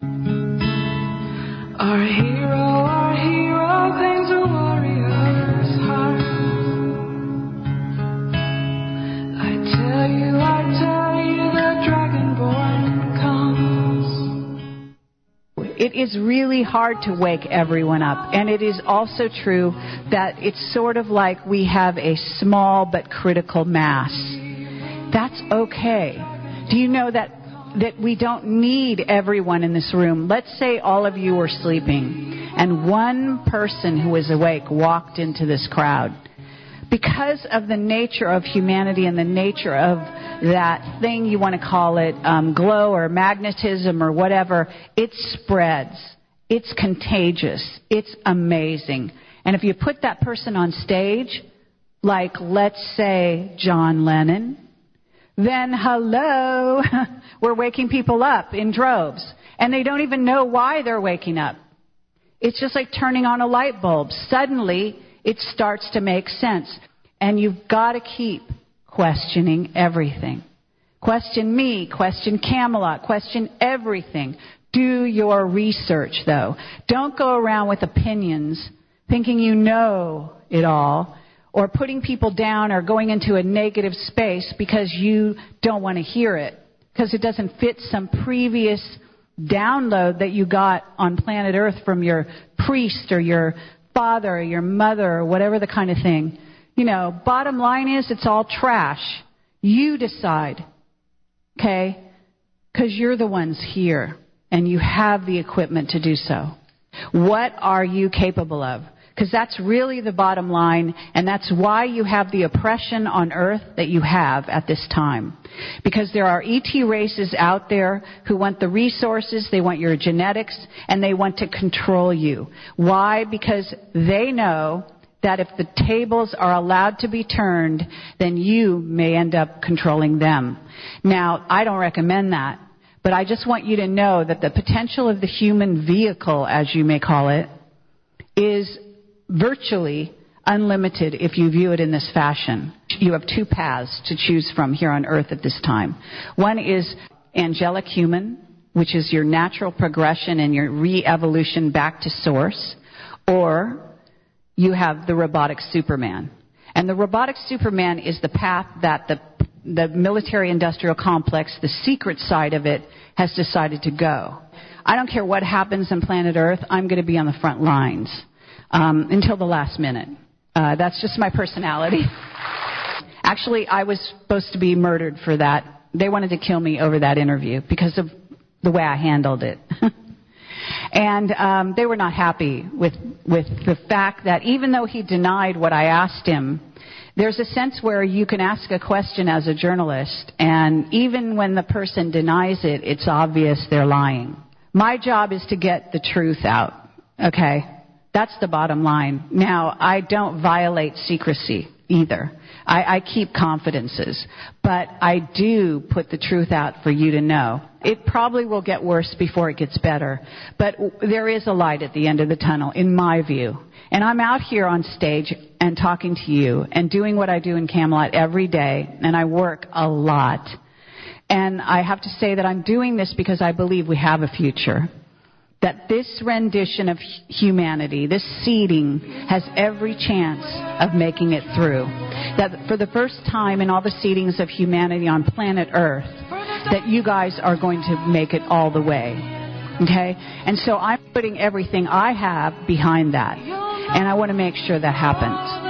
Our hero pains a warrior's heart. I tell you, the Dragonborn comes. It is really hard to wake everyone up. And it is also true that it's sort of like we have a small but critical mass. That's okay. Do you know that we don't need everyone in this room? Let's say all of you were sleeping and one person who was awake walked into this crowd. Because of the nature of humanity and the nature of that thing, you want to call it glow or magnetism or whatever, it spreads. It's contagious. It's amazing. And if you put that person on stage, like let's say John Lennon, then hello, we're waking people up in droves. And they don't even know why they're waking up. It's just like turning on a light bulb. Suddenly, it starts to make sense. And you've got to keep questioning everything. Question me, question Camelot, question everything. Do your research, though. Don't go around with opinions thinking you know it all, or putting people down or going into a negative space because you don't want to hear it, because it doesn't fit some previous download that you got on planet Earth from your priest or your father or your mother or whatever the kind of thing. You know, bottom line is it's all trash. You decide, okay? Because you're the ones here and you have the equipment to do so. What are you capable of? Because that's really the bottom line, and that's why you have the oppression on Earth that you have at this time. Because there are ET races out there who want the resources, they want your genetics, and they want to control you. Why? Because they know that if the tables are allowed to be turned, then you may end up controlling them. Now, I don't recommend that, but I just want you to know that the potential of the human vehicle, as you may call it, is virtually unlimited if you view it in this fashion. You have two paths to choose from here on Earth at this time. One is angelic human, which is your natural progression and your re-evolution back to source, or you have the robotic Superman. And the robotic Superman is the path that the military-industrial complex, the secret side of it, has decided to go. I don't care what happens on planet Earth, I'm going to be on the front lines. Until the last minute. That's just my personality. Actually, I was supposed to be murdered for that. They wanted to kill me over that interview because of the way I handled it. And they were not happy with the fact that even though he denied what I asked him, there's a sense where you can ask a question as a journalist, and even when the person denies it, it's obvious they're lying. My job is to get the truth out, okay? That's the bottom line. Now, I don't violate secrecy either. I keep confidences. But I do put the truth out for you to know. It probably will get worse before it gets better. But there is a light at the end of the tunnel, in my view. And I'm out here on stage and talking to you and doing what I do in Camelot every day. And I work a lot. And I have to say that I'm doing this because I believe we have a future. That this rendition of humanity, this seeding, has every chance of making it through. That for the first time in all the seedings of humanity on planet Earth, that you guys are going to make it all the way. Okay? And so I'm putting everything I have behind that. And I want to make sure that happens.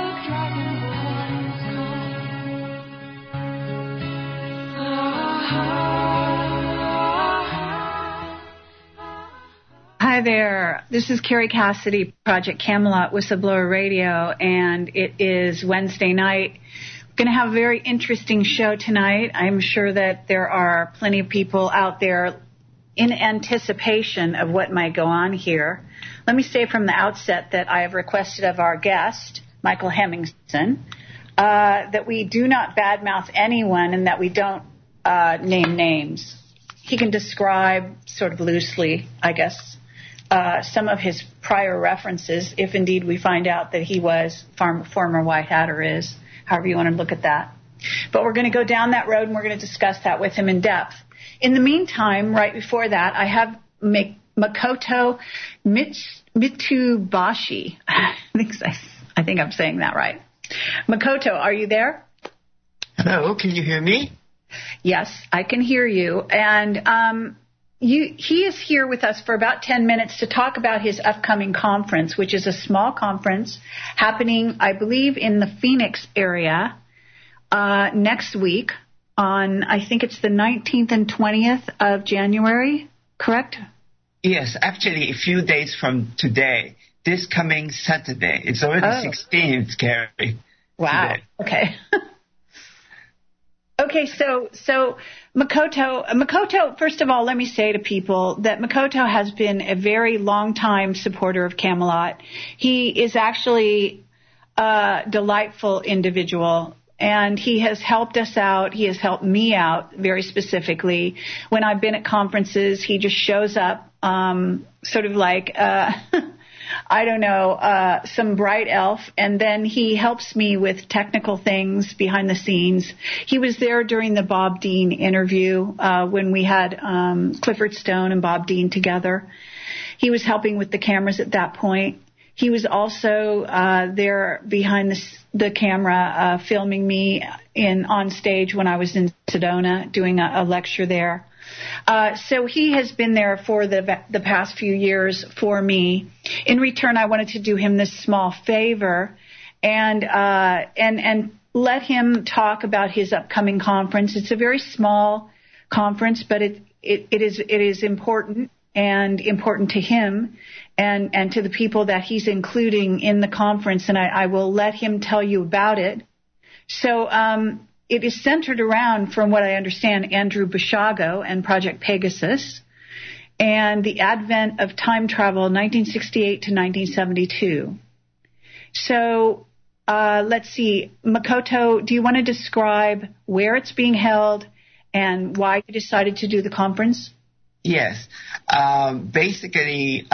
Hi there. This is Carrie Cassidy, Project Camelot, Whistleblower Radio, and it is Wednesday night. We're going to have a very interesting show tonight. I'm sure that there are plenty of people out there in anticipation of what might go on here. Let me say from the outset that I have requested of our guest, Michael Hemmingson, that we do not badmouth anyone and that we don't name names. He can describe sort of loosely, I guess, some of his prior references, if indeed we find out that he was former White Hat or is, however you want to look at that. But we're going to go down that road and we're going to discuss that with him in depth. In the meantime, right before that, I have make Makoto Mitsubashi. I think I'm saying that right. Makoto, are you there? Hello, can you hear me? Yes, I can hear you. And he is here with us for about 10 minutes to talk about his upcoming conference, which is a small conference happening, I believe, in the Phoenix area next week on, I think it's the 19th and 20th of January, correct? Yes, actually a few days from today, this coming Saturday. It's already 16th, Carrie. Wow. Today. Okay. Okay, so Makoto, first of all, let me say to people that Makoto has been a very long-time supporter of Camelot. He is actually a delightful individual, and he has helped us out. He has helped me out very specifically. When I've been at conferences, he just shows up sort of like I don't know, some bright elf, and then he helps me with technical things behind the scenes. He was there during the Bob Dean interview when we had Clifford Stone and Bob Dean together. He was helping with the cameras at that point. He was also there behind the camera filming me on stage when I was in Sedona doing a lecture there. So he has been there for the past few years for me. In return, I wanted to do him this small favor and let him talk about his upcoming conference. It's a very small conference, but it is important and important to him and to the people that he's including in the conference. And I will let him tell you about it. So, it is centered around, from what I understand, Andrew Basiago and Project Pegasus and the advent of time travel, 1968 to 1972. So let's see. Makoto, do you want to describe where it's being held and why you decided to do the conference? Yes. Basically,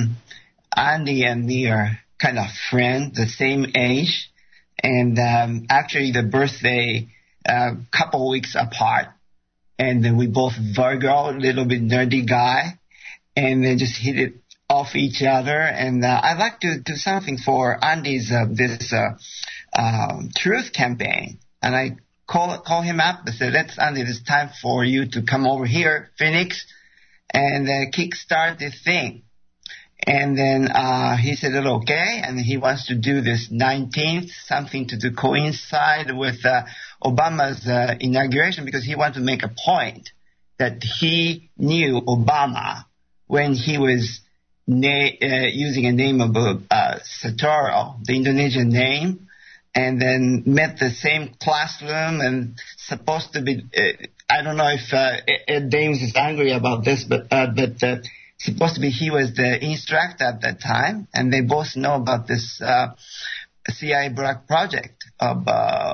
Andy and me are kind of friends, the same age. And actually the birthday couple weeks apart, and then we both Virgo, a little bit nerdy guy, and then just hit it off each other. And I'd like to do something for Andy's this truth campaign, and I call him up and said, "Let's Andy, it's time for you to come over here, Phoenix, and kickstart this thing." And then he said, okay, and he wants to do this 19th, something to coincide with Obama's inauguration, because he wants to make a point that he knew Obama when he was using a name of Satoro, the Indonesian name, and then met the same classroom and supposed to be, I don't know if Ed Dames is angry about this, but supposed to be he was the instructor at that time, and they both know about this CIA Black project of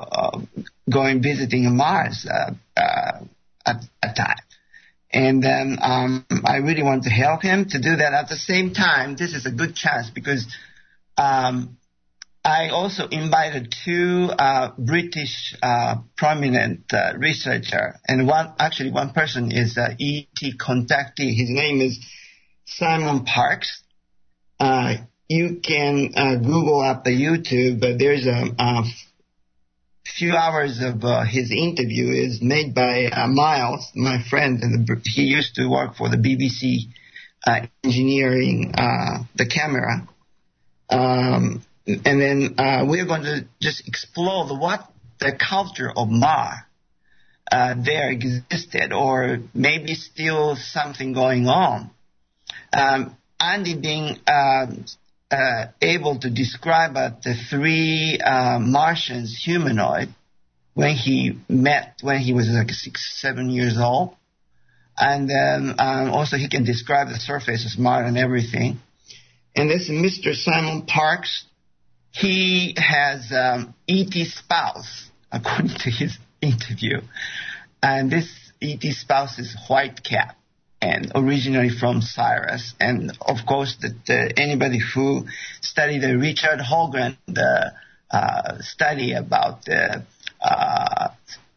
visiting Mars at that time. And then I really want to help him to do that. At the same time, this is a good chance because I also invited two British prominent researcher, and one person is ET contactee. His name is Simon Parkes. You can Google up the YouTube, but there's a few hours of his interview is made by Miles, my friend, and he used to work for the BBC engineering the camera. And then we're going to just explore what the culture of Mars there existed, or maybe still something going on. Andy being able to describe the three Martians humanoid when he was like 6-7 years old, and then also he can describe the surface of Mars and everything. And this Mr. Simon Parkes, he has ET spouse according to his interview, and this ET spouse is white cat, and originally from Cyrus. And of course, that anybody who studied the Richard Hoagland study about the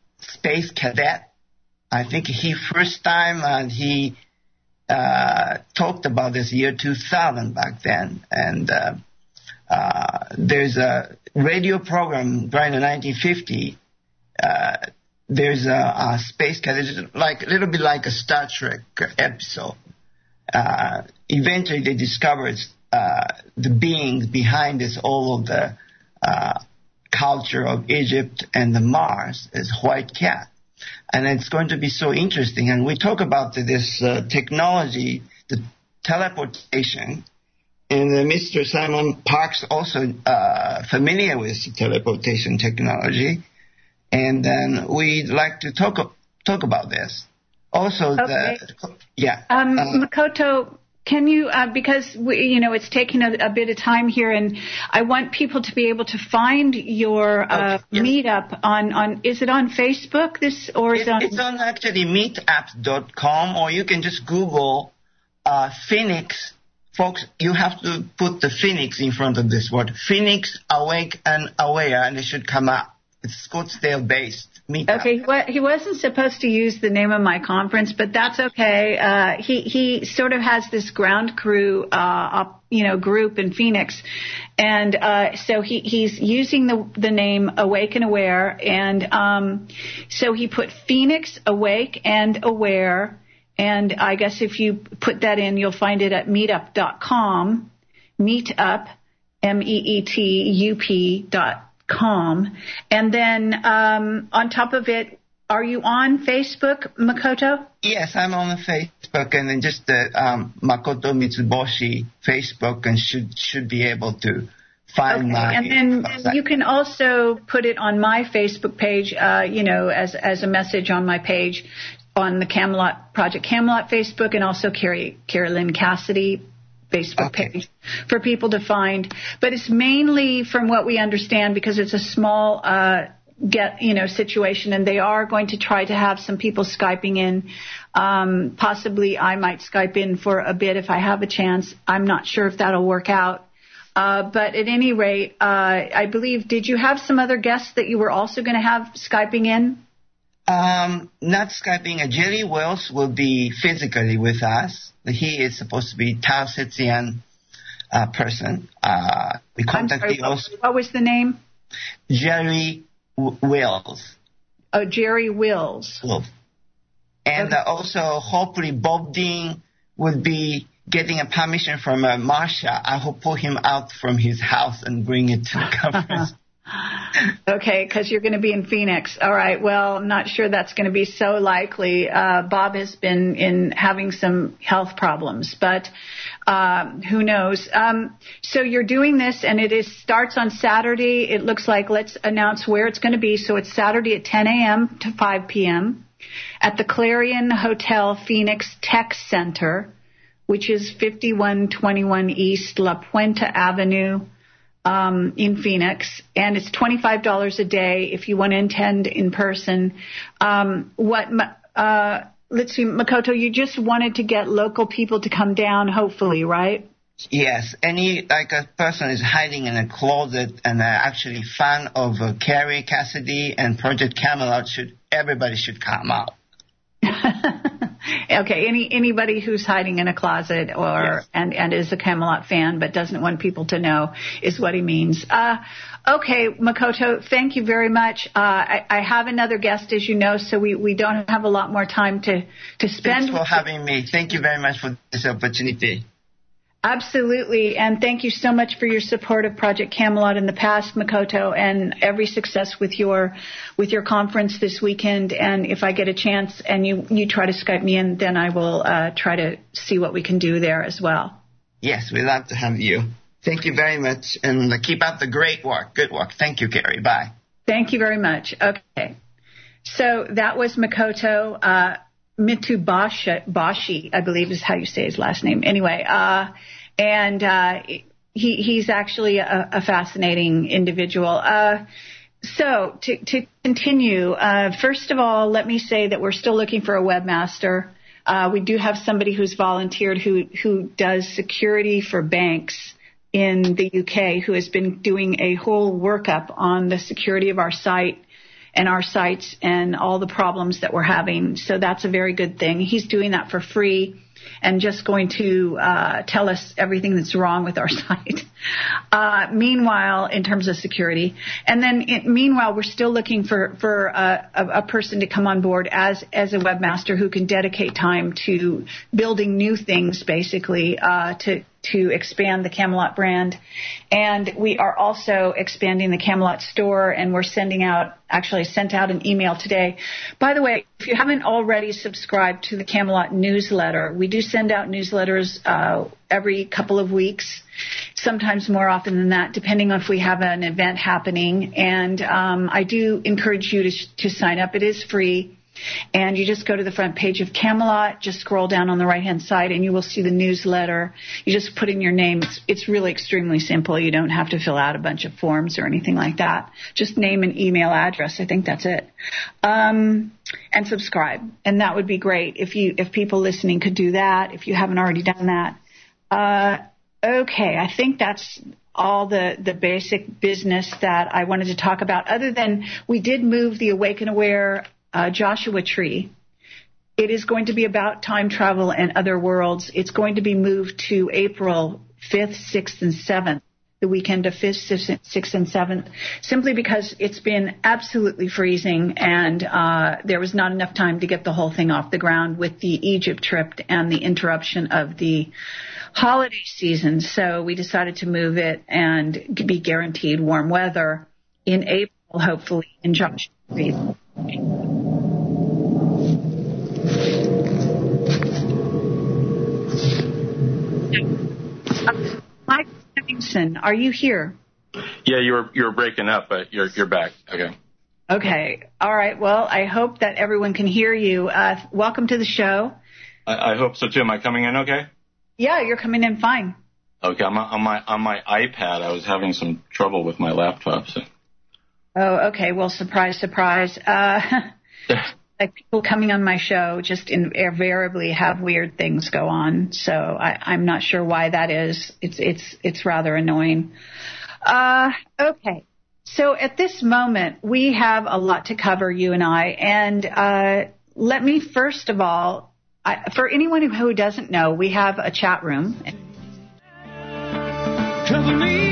space cadet, I think he first time he talked about this year 2000 back then. And there's a radio program during the 1950s. There's a space cat. It's like a little bit like a Star Trek episode. Eventually, they discovered the beings behind this, all of the culture of Egypt and the Mars is white cat. And it's going to be so interesting. And we talk about this technology, the teleportation. And Mr. Simon Parkes also familiar with teleportation technology. And then we'd like to talk about this. Also, okay. Yeah. Makoto, can you, because it's taking a bit of time here, and I want people to be able to find your meetup on. Is it on Facebook? It's on actually meetup.com, or you can just Google Phoenix. Folks, you have to put the Phoenix in front of this word. Phoenix Awake and Aware, and it should come up. It's Scottsdale based. Okay, he wasn't supposed to use the name of my conference, but that's okay. He sort of has this ground crew, group in Phoenix, and so he's using the name Awake and Aware, and so he put Phoenix Awake and Aware, and I guess if you put that in, you'll find it at meetup.com, meetup, meetup.com. And then on top of it, are you on Facebook, Makoto? Yes, I'm on Facebook, and then just the Makoto Mitsuboshi Facebook, and should be able to find my. And then you can also put it on my Facebook page, as a message on my page on the Project Camelot Facebook, and also Carolyn Cassidy Facebook page for people to find. But it's mainly, from what we understand, because it's a small situation, and they are going to try to have some people Skyping in. Possibly I might Skype in for a bit if I have a chance. I'm not sure if that'll work out. But at any rate, I believe, did you have some other guests that you were also going to have Skyping in? Not Skyping. Jerry Wells will be physically with us. He is supposed to be Tao Setzian person. We contacted also. What was the name? Jerry Wills. Oh, Jerry Wills. And also, hopefully, Bob Dean would be getting a permission from Marsha. I will pull him out from his house and bring it to the conference. Okay, because you're going to be in Phoenix. All right. Well, I'm not sure that's going to be so likely. Bob has been having some health problems, but who knows? So you're doing this, and it starts on Saturday. It looks like, let's announce where it's going to be. So it's Saturday at 10 a.m. to 5 p.m. at the Clarion Hotel Phoenix Tech Center, which is 5121 East La Puente Avenue. In Phoenix, and it's $25 a day if you want to attend in person. Let's see, Makoto, you just wanted to get local people to come down, hopefully, right? Yes, a person is hiding in a closet and actually fan of Carrie Cassidy and Project Camelot, everybody should come out. Okay, anybody who's hiding in a closet and is a Camelot fan but doesn't want people to know is what he means. Okay, Makoto, thank you very much. I have another guest, as you know, so we don't have a lot more time to spend. Thanks for having me. Thank you very much for this opportunity. Absolutely, and thank you so much for your support of Project Camelot in the past, Makoto, and every success with your conference this weekend. And if I get a chance and you try to Skype me in, then I will try to see what we can do there as well. Yes, we'd love to have you. Thank you very much, and keep up the great work. Good work. Thank you, Carrie. Bye. Thank you very much. Okay, so that was Makoto Mitsuboshi, I believe is how you say his last name. Anyway, and he's actually a fascinating individual. So to continue, first of all, let me say that we're still looking for a webmaster. We do have somebody who's volunteered who does security for banks in the UK, who has been doing a whole workup on the security of our site and our sites and all the problems that we're having. So that's a very good thing. He's doing that for free. and just going to tell us everything that's wrong with our site. Meanwhile, in terms of security, and then meanwhile, we're still looking for a person to come on board as a webmaster who can dedicate time to building new things, basically, to expand the Camelot brand. And we are also expanding the Camelot store, and we're sent out an email today. By the way, if you haven't already subscribed to the Camelot newsletter, we do send out newsletters every couple of weeks, sometimes more often than that, depending on if we have an event happening. And I do encourage you to sign up. It is free. And you just go to the front page of Camelot, just scroll down on the right-hand side, and you will see the newsletter. You just put in your name. It's really extremely simple. You don't have to fill out a bunch of forms or anything like that. Just name and email address. I think that's it. And subscribe. And that would be great if people listening could do that, if you haven't already done that. Okay, I think that's all the basic business that I wanted to talk about, other than we did move the Awaken Aware Joshua Tree. It is going to be about time travel and other worlds. It's going to be moved to April 5th, 6th, and 7th, the weekend of 5th, 6th, and 7th, simply because it's been absolutely freezing, and there was not enough time to get the whole thing off the ground with the Egypt trip and the interruption of the holiday season. So we decided to move it and be guaranteed warm weather in April, hopefully, in Joshua Tree. Mike Livingston, are you here? Yeah, you were breaking up, but you're back. Okay. Okay. All right. Well, I hope that everyone can hear you. Welcome to the show. I hope so too. Am I coming in okay? Yeah, you're coming in fine. Okay. On my iPad, I was having some trouble with my laptop. So. Oh, okay. Well, surprise, surprise. Like people coming on my show just invariably have weird things go on. So I'm not sure why that is. It's rather annoying. Okay. So at this moment, we have a lot to cover, you and I. And let me first of all, for anyone who doesn't know, we have a chat room. Cover me.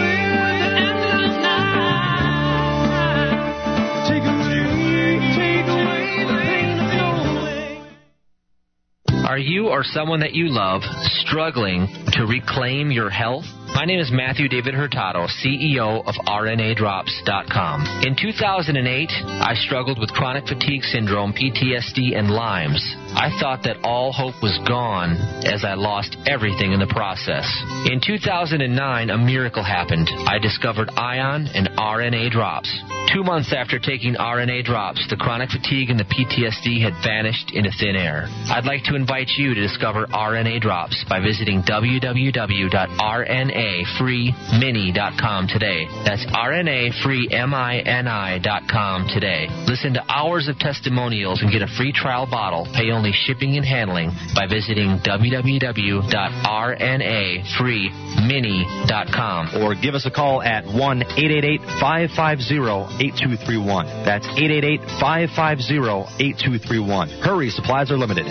Are you or someone that you love struggling to reclaim your health? My name is Matthew David Hurtado, CEO of RNADrops.com. In 2008, I struggled with chronic fatigue syndrome, PTSD, and Lyme's. I thought that all hope was gone as I lost everything in the process. In 2009, a miracle happened. I discovered ION and RNA drops. 2 months after taking RNA drops, the chronic fatigue and the PTSD had vanished into thin air. I'd like to invite you to discover RNA drops by visiting www.rnafreemini.com today. That's rnafreemini.com today. Listen to hours of testimonials and get a free trial bottle. Pay only shipping and handling by visiting www.rnafreemini.com. Or give us a call at 1-888-550-8231. That's 888-550-8231. Hurry, supplies are limited.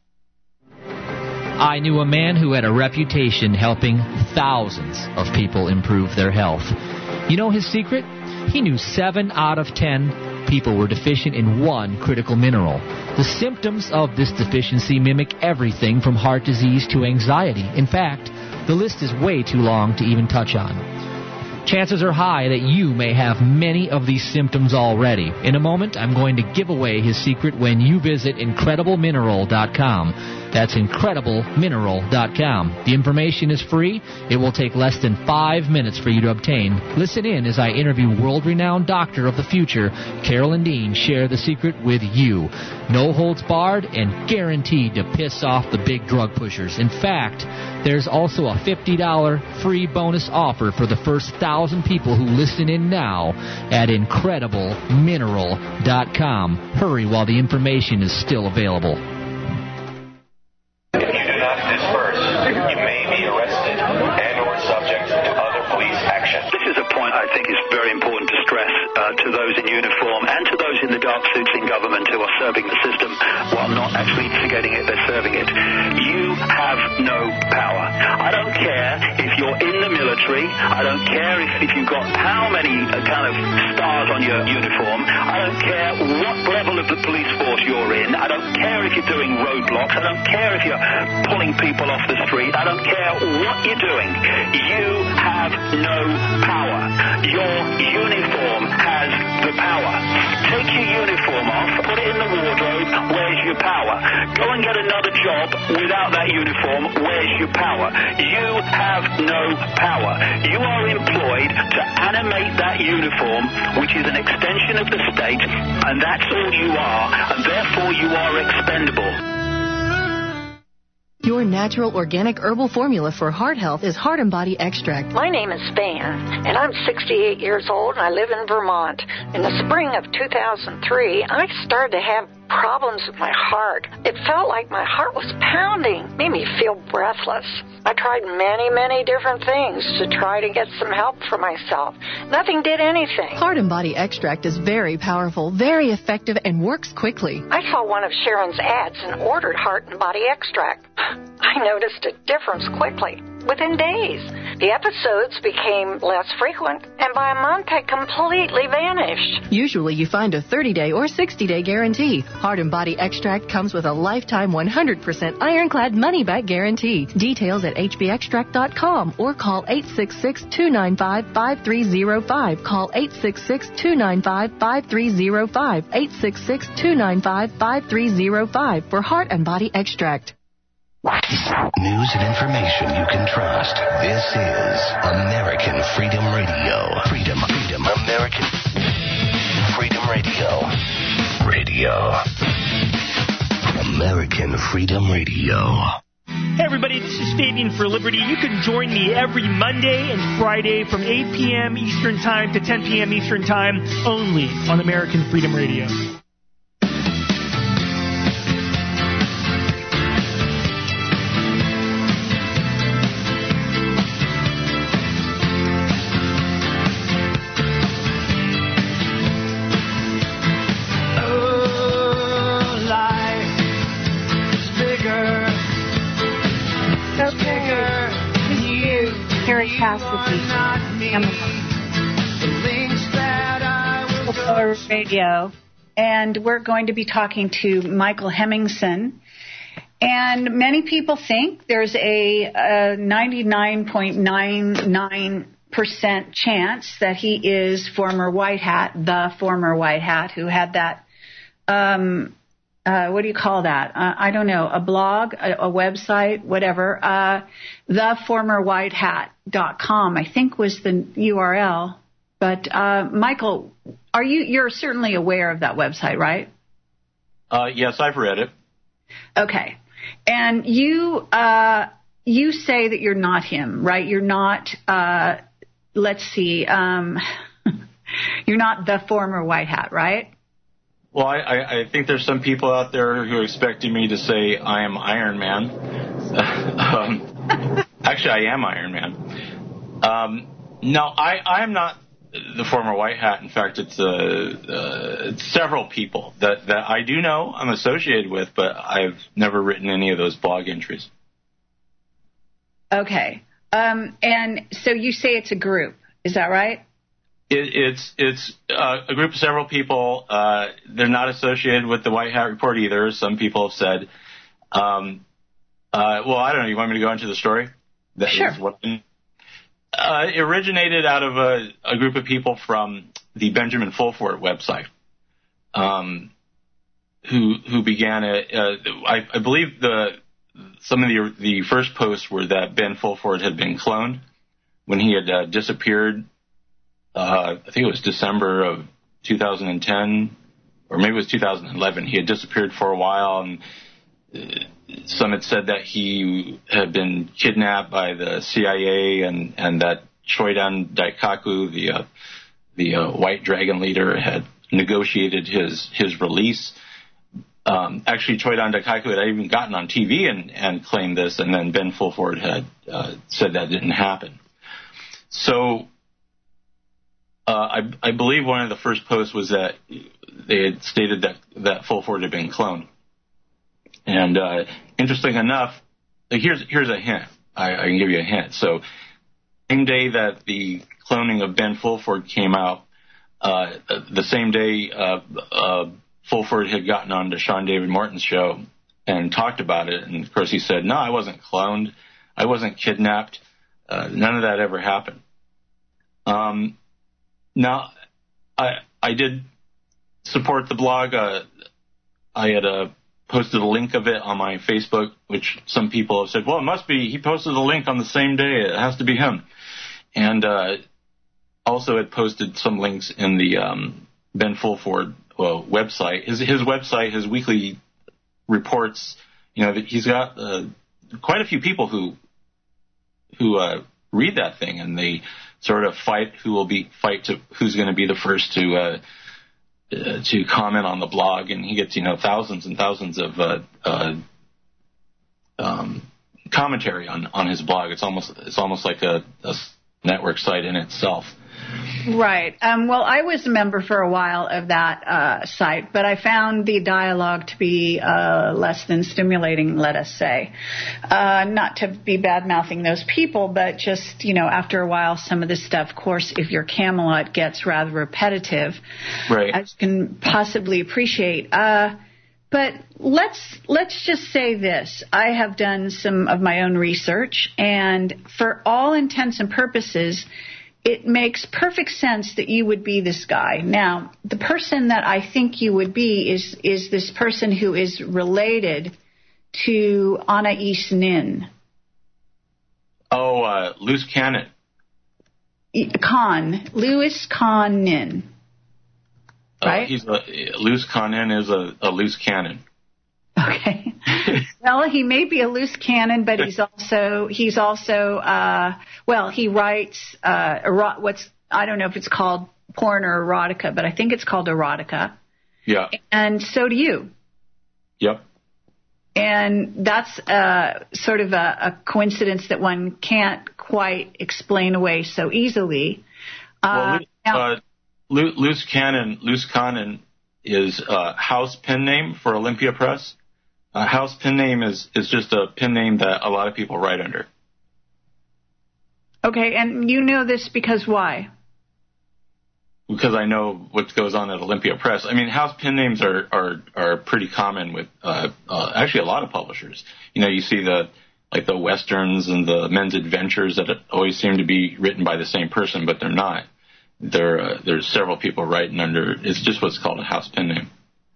I knew a man who had a reputation helping thousands of people improve their health. You know his secret? He knew 7 out of 10 people were deficient in one critical mineral. The symptoms of this deficiency mimic everything from heart disease to anxiety. In fact, the list is way too long to even touch on. Chances are high that you may have many of these symptoms already. In a moment, I'm going to give away his secret when you visit IncredibleMineral.com. That's IncredibleMineral.com. The information is free. It will take less than 5 minutes for you to obtain. Listen in as I interview world-renowned doctor of the future, Carolyn Dean, share the secret with you. No holds barred and guaranteed to piss off the big drug pushers. In fact, there's also a $50 free bonus offer for the first 1,000 people who listen in now at IncredibleMineral.com. Hurry while the information is still available. If you do not disperse, you may be arrested and or subject to other police action. This is a point I think is very important to stress to those in uniform and to those in the dark suits in government who are serving the system while not actually forgetting it, they're serving it. You no power. I don't care if you're in the military. I don't care if you've got how many kind of stars on your uniform. I don't care what level of the police force you're in. I don't care if you're doing roadblocks. I don't care if you're pulling people off the street. I don't care what you're doing. You have no power. Your uniform has the power. Take your uniform off, put it in the wardrobe. Where's your power? Go and get another job without that uniform. Where's your power? You have no power. You are employed to animate that uniform, which is an extension of the state, and that's all you are, and therefore you are expendable. Your natural organic herbal formula for heart health is Heart and Body Extract. My name is Van, and I'm 68 years old, and I live in Vermont. In the spring of 2003, I started to have problems with my heart. It felt like my heart was pounding, made me feel breathless. I tried many different things to try to get some help for myself. Nothing did anything. Heart and Body Extract is very powerful, very effective, and works quickly. I saw one of Sharon's ads and ordered Heart and Body Extract. I noticed a difference quickly, within days. The episodes became less frequent, and by a month had completely vanished. Usually you find a 30-day or 60-day guarantee. Heart and Body Extract comes with a lifetime 100% ironclad money-back guarantee. Details at hbextract.com or call 866-295-5305. Call 866-295-5305. 866-295-5305 for Heart and Body Extract. News and information you can trust. This is American Freedom Radio. Freedom, American Freedom Radio. American Freedom Radio. Hey everybody, this is Fabian for Liberty. You can join me every Monday and Friday from 8 p.m. Eastern Time to 10 p.m. Eastern Time only on American Freedom Radio. Radio, and we're going to be talking to Michael Hemmingson. And many people think there's a 99.99% chance that he is former White Hat, the former White Hat, who had that, what do you call that? I don't know, a blog, a website, whatever. Theformerwhitehat.com, I think was the URL. But, Michael, you're certainly aware of that website, right? Yes, I've read it. Okay. And you say that you're not him, right? You're not, you're not the former White Hat, right? Well, I think there's some people out there who are expecting me to say I am Iron Man. Actually, I am Iron Man. No, I'm not the former White Hat. In fact, it's several people that I do know I'm associated with, but I've never written any of those blog entries. Okay. And so you say it's a group. Is that right? It's a group of several people. They're not associated with the White Hat Report either, some people have said. Well, I don't know. You want me to go into the story? Sure. It originated out of a group of people from the Benjamin Fulford website, who began it. I believe some of the first posts were that Ben Fulford had been cloned when he had disappeared. I think it was December of 2010, or maybe it was 2011. He had disappeared for a while, and some had said that he had been kidnapped by the CIA, and that Choidan Daikaku, the White Dragon leader, had negotiated his release. Actually, Choidan Daikaku had even gotten on TV and claimed this, and then Ben Fulford had said that didn't happen. So I believe one of the first posts was that they had stated that Fulford had been cloned. And interesting enough, here's a hint. I can give you a hint. So, same day that the cloning of Ben Fulford came out, the same day Fulford had gotten on to Sean David Morton's show and talked about it. And, of course, he said, no, I wasn't cloned. I wasn't kidnapped. None of that ever happened. Now, I did support the blog. I had posted a link of it on my Facebook, which some people have said, well, it must be, he posted the link on the same day. It has to be him. And also had posted some links in the Ben Fulford website. His website, his weekly reports, that he's got quite a few people who read that thing, and they sort of fight who's going to be the first to comment on the blog, and he gets thousands and thousands of commentary on his blog. It's almost like a network site in itself. Right. Well, I was a member for a while of that site, but I found the dialogue to be less than stimulating, let us say. Not to be bad-mouthing those people, but just, after a while, some of this stuff, of course, if you're Camelot, gets rather repetitive, right, as you can possibly appreciate. But let's just say this. I have done some of my own research, and for all intents and purposes, it makes perfect sense that you would be this guy. Now, the person that I think you would be is this person who is related to Anais Nin. Oh, Loose Cannon. Louis Kahn Nin. Right? Loose Cannon is a loose cannon. Okay. Well, he may be a loose cannon, but he writes I don't know if it's called porn or erotica, but I think it's called erotica. Yeah. And so do you. Yep. And that's sort of a coincidence that one can't quite explain away so easily. Loose Cannon is a house pen name for Olympia Press. A house pen name is just a pen name that a lot of people write under. Okay, and you know this because why? Because I know what goes on at Olympia Press. I mean, house pen names are pretty common with actually a lot of publishers. You see the Westerns and the Men's Adventures that always seem to be written by the same person, but they're not. There's several people writing under. It's just what's called a house pen name.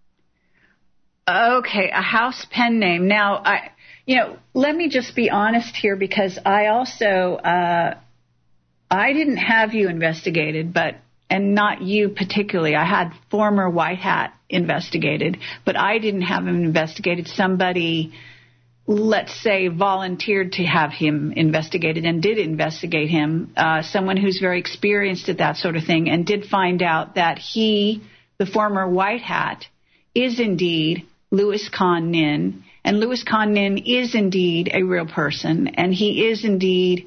Okay, a house pen name. Now, let me just be honest here, because I also I didn't have you investigated, and not you particularly. I had former White Hat investigated, but I didn't have him investigated. Somebody, let's say, volunteered to have him investigated and did investigate him, someone who's very experienced at that sort of thing, and did find out that he, the former White Hat, is indeed Louis Kahn Nin, and Louis Kahn Nin is indeed a real person, and he is indeed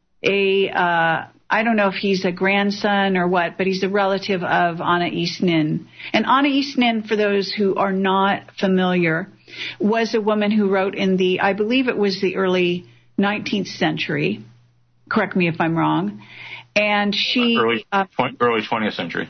I don't know if he's a grandson or what, but he's a relative of Anais Nin. And Anais Nin, for those who are not familiar, was a woman who wrote in I believe it was the early 19th century. Correct me if I'm wrong. And she... early 20th century.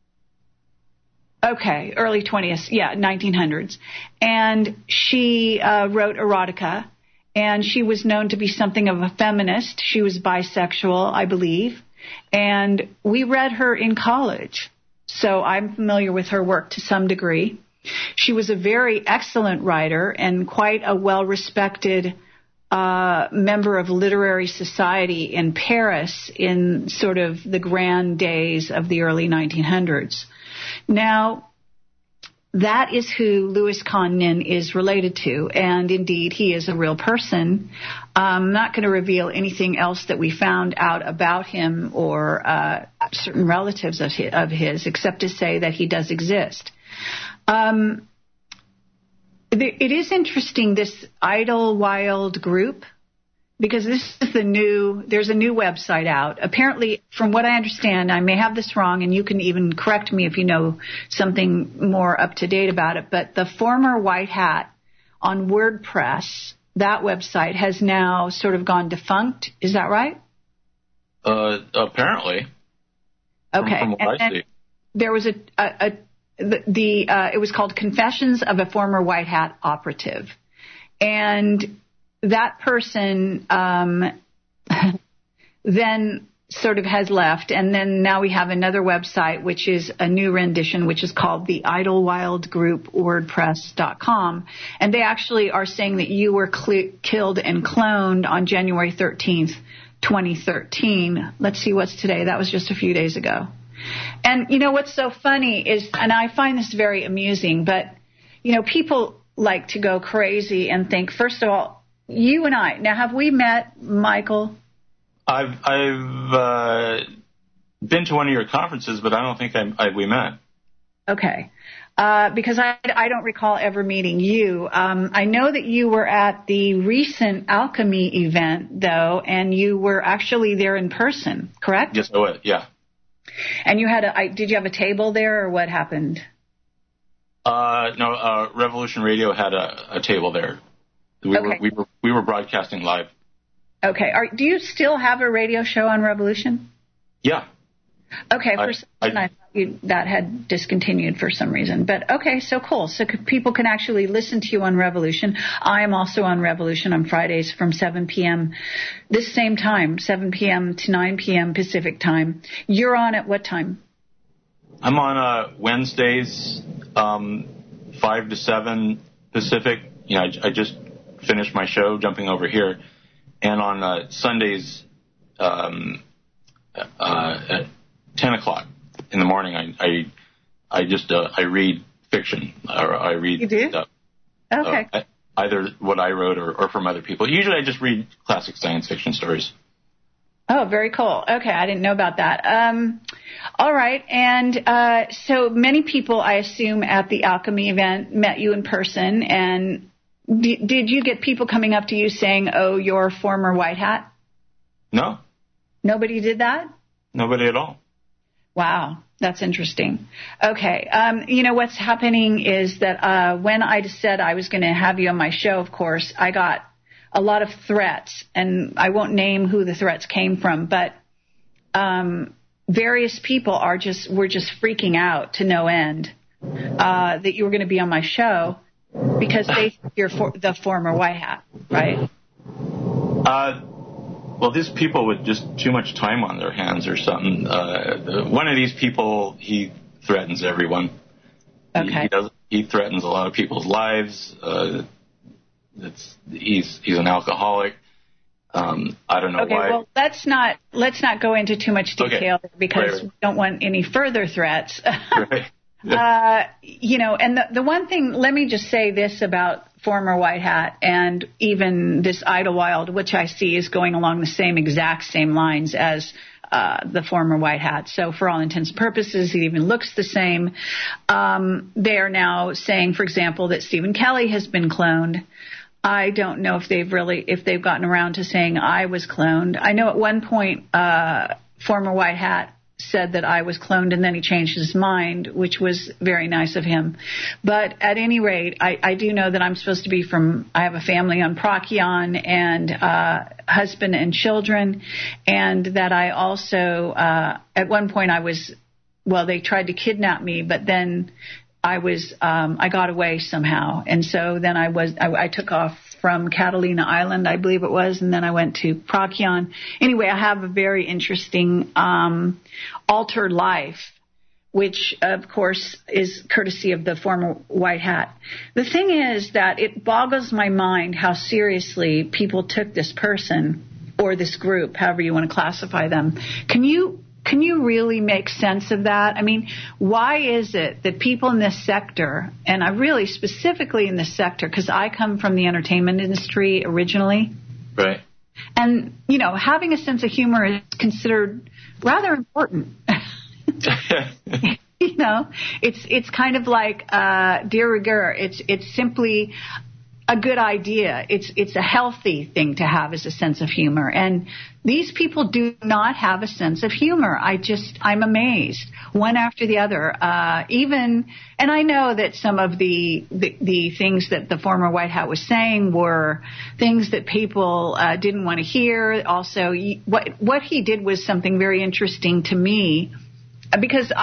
Okay, early 20th, 1900s. And she wrote erotica, and she was known to be something of a feminist. She was bisexual, I believe. And we read her in college, so I'm familiar with her work to some degree. She was a very excellent writer and quite a well-respected member of literary society in Paris in sort of the grand days of the early 1900s. Now, that is who Louis Kahn Nin is related to, and indeed he is a real person. I'm not going to reveal anything else that we found out about him or certain relatives of his, except to say that he does exist. It is interesting, this Idlewild group, because this is there's a new website out. Apparently, from what I understand, I may have this wrong, and you can even correct me if you know something more up to date about it, but the former White Hat on WordPress that website has now sort of gone defunct. Is that right? Apparently. Okay. From what I see. There was it was called Confessions of a Former White Hat Operative. And that person then sort of has left. And then now we have another website, which is a new rendition, which is called the Idlewild Group WordPress.com. And they actually are saying that you were killed and cloned on January 13th, 2013. Let's see, what's today? That was just a few days ago. And, you know, what's so funny is, and I find this very amusing, but, you know, people like to go crazy and think, first of all, you and I, now have we met, Michael? I've been to one of your conferences, but I don't think we met. Okay. Because I don't recall ever meeting you. I know that you were at the recent Alchemy event, though, and you were actually there in person, correct? Yes, I was, yeah. And you had did you have a table there, or what happened? No, Revolution Radio had a table there. We were broadcasting live. Okay. Do you still have a radio show on Revolution? Yeah. Okay. For some reason, I thought that had discontinued for some reason. But okay, so cool. So people can actually listen to you on Revolution. I am also on Revolution on Fridays from 7 p.m. this same time, 7 p.m. to 9 p.m. Pacific time. You're on at what time? I'm on Wednesdays, 5 to 7 Pacific. You know, I just finished my show, jumping over here. And on Sundays at 10 o'clock in the morning, I read fiction, or I read you do? stuff. Okay. Either what I wrote or from other people. Usually I just read classic science fiction stories. Oh, very cool. Okay, I didn't know about that. All right, and so many people, I assume, at the Alchemy event met you in person, and did you get people coming up to you saying, oh, you're a former white hat? No. Nobody did that? Nobody at all. Wow, that's interesting. Okay, you know, what's happening is that when I said I was going to have you on my show, of course, I got a lot of threats, and I won't name who the threats came from, but various people were just freaking out to no end that you were going to be on my show because they think you're the former white hat, right? Well, these people with just too much time on their hands or something. One of these people, he threatens everyone. Okay. He threatens a lot of people's lives. He's an alcoholic. I don't know why. Okay, well, let's not go into too much detail because we don't want any further threats. Right. You know, and the one thing, let me just say this about former white hat and even this Idlewild, which I see is going along the exact same lines as the former white hat. So for all intents and purposes, it even looks the same. They are now saying, for example, that Stephen Kelly has been cloned. I don't know if they've gotten around to saying I was cloned. I know at one point, former white hat said that I was cloned, and then he changed his mind, which was very nice of him. But at any rate, I do know that I'm supposed to be I have a family on Procyon and husband and children, and that I also, at one point they tried to kidnap me, but then I got away somehow. And so then I took off from Catalina Island, I believe it was, and then I went to Procyon. Anyway, I have a very interesting altered life, which, of course, is courtesy of the former white hat. The thing is that it boggles my mind how seriously people took this person or this group, however you want to classify them. Can you really make sense of that? I mean, why is it that people in this sector, and I really specifically in this sector, because I come from the entertainment industry originally. Right. And, you know, having a sense of humor is considered rather important. You know, it's kind of like de rigueur. It's simply a good idea. It's a healthy thing to have, is a sense of humor. And these people do not have a sense of humor. I'm amazed, one after the other. And I know that some of the things that the former White Hat was saying were things that people didn't want to hear. Also, what he did was something very interesting to me, because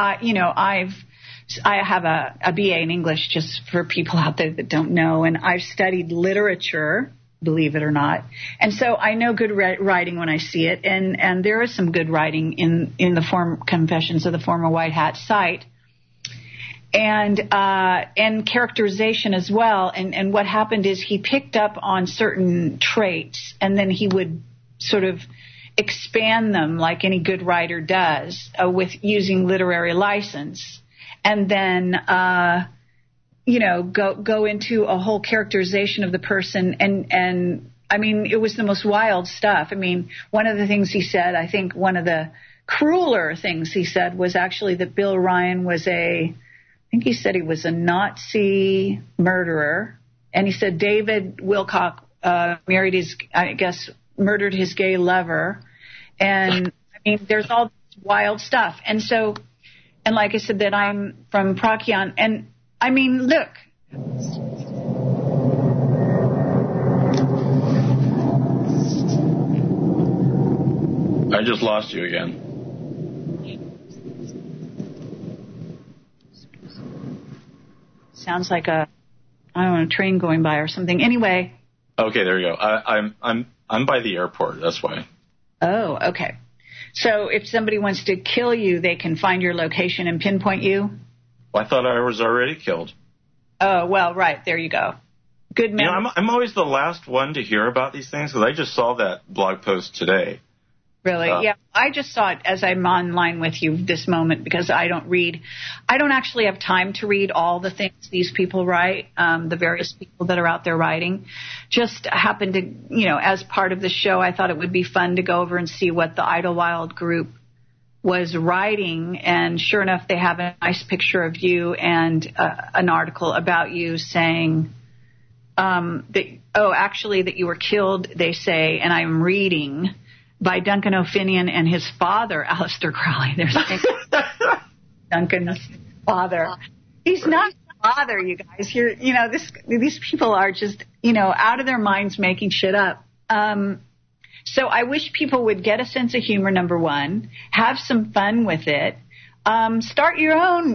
I have a BA in English, just for people out there that don't know, and I've studied literature, believe it or not. And so I know good writing when I see it, and there is some good writing in the Confessions of the Former White Hat site, and characterization as well. And what happened is he picked up on certain traits, and then he would sort of expand them like any good writer does, with using literary license. And then, go into a whole characterization of the person. And I mean, it was the most wild stuff. I mean, one of the things he said, I think one of the crueler things he said was actually that Bill Ryan was he was a Nazi murderer. And he said David Wilcock murdered his gay lover. And I mean, there's all this wild stuff. And so, and like I said, that I'm from Procyon. And, I mean, look. I just lost you again. Sounds like a train going by or something. Anyway. Okay, there you go. I'm by the airport. That's why. Oh, okay. So if somebody wants to kill you, they can find your location and pinpoint you? Well, I thought I was already killed. Oh, well, right. There you go. Good man. I'm always the last one to hear about these things, because I just saw that blog post today. Really? Yeah. I just saw it as I'm online with you this moment, because I don't actually have time to read all the things these people write, the various people that are out there writing. Just happened to, as part of the show, I thought it would be fun to go over and see what the Idlewild group was writing. And sure enough, they have a nice picture of you and an article about you saying that you were killed, they say, and I'm reading, by Duncan O'Finian and his father, Aleister Crowley. There's Duncan's father. He's not a father, you guys. These people are just, out of their minds making shit up. So I wish people would get a sense of humor, number one, have some fun with it, start your own,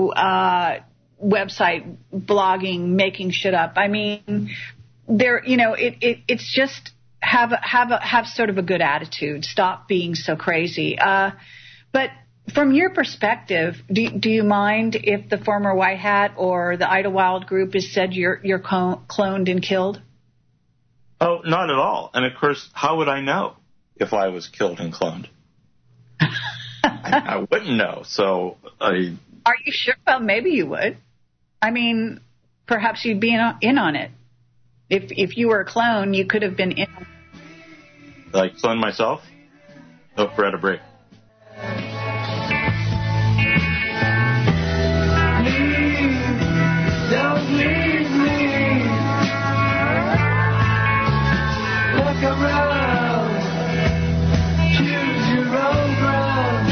website, blogging, making shit up. I mean, it's just, have sort of a good attitude. Stop being so crazy. But from your perspective, do you mind if the former White Hat or the Idlewild group has said you're cloned and killed? Oh, not at all. And of course, how would I know if I was killed and cloned? I wouldn't know. So Are you sure? Well, maybe you would. I mean, perhaps you'd be in on it. If you were a clone, you could have been in. Like clone myself? Oh, we're at a break. Don't leave me. Look around. Choose your own ground.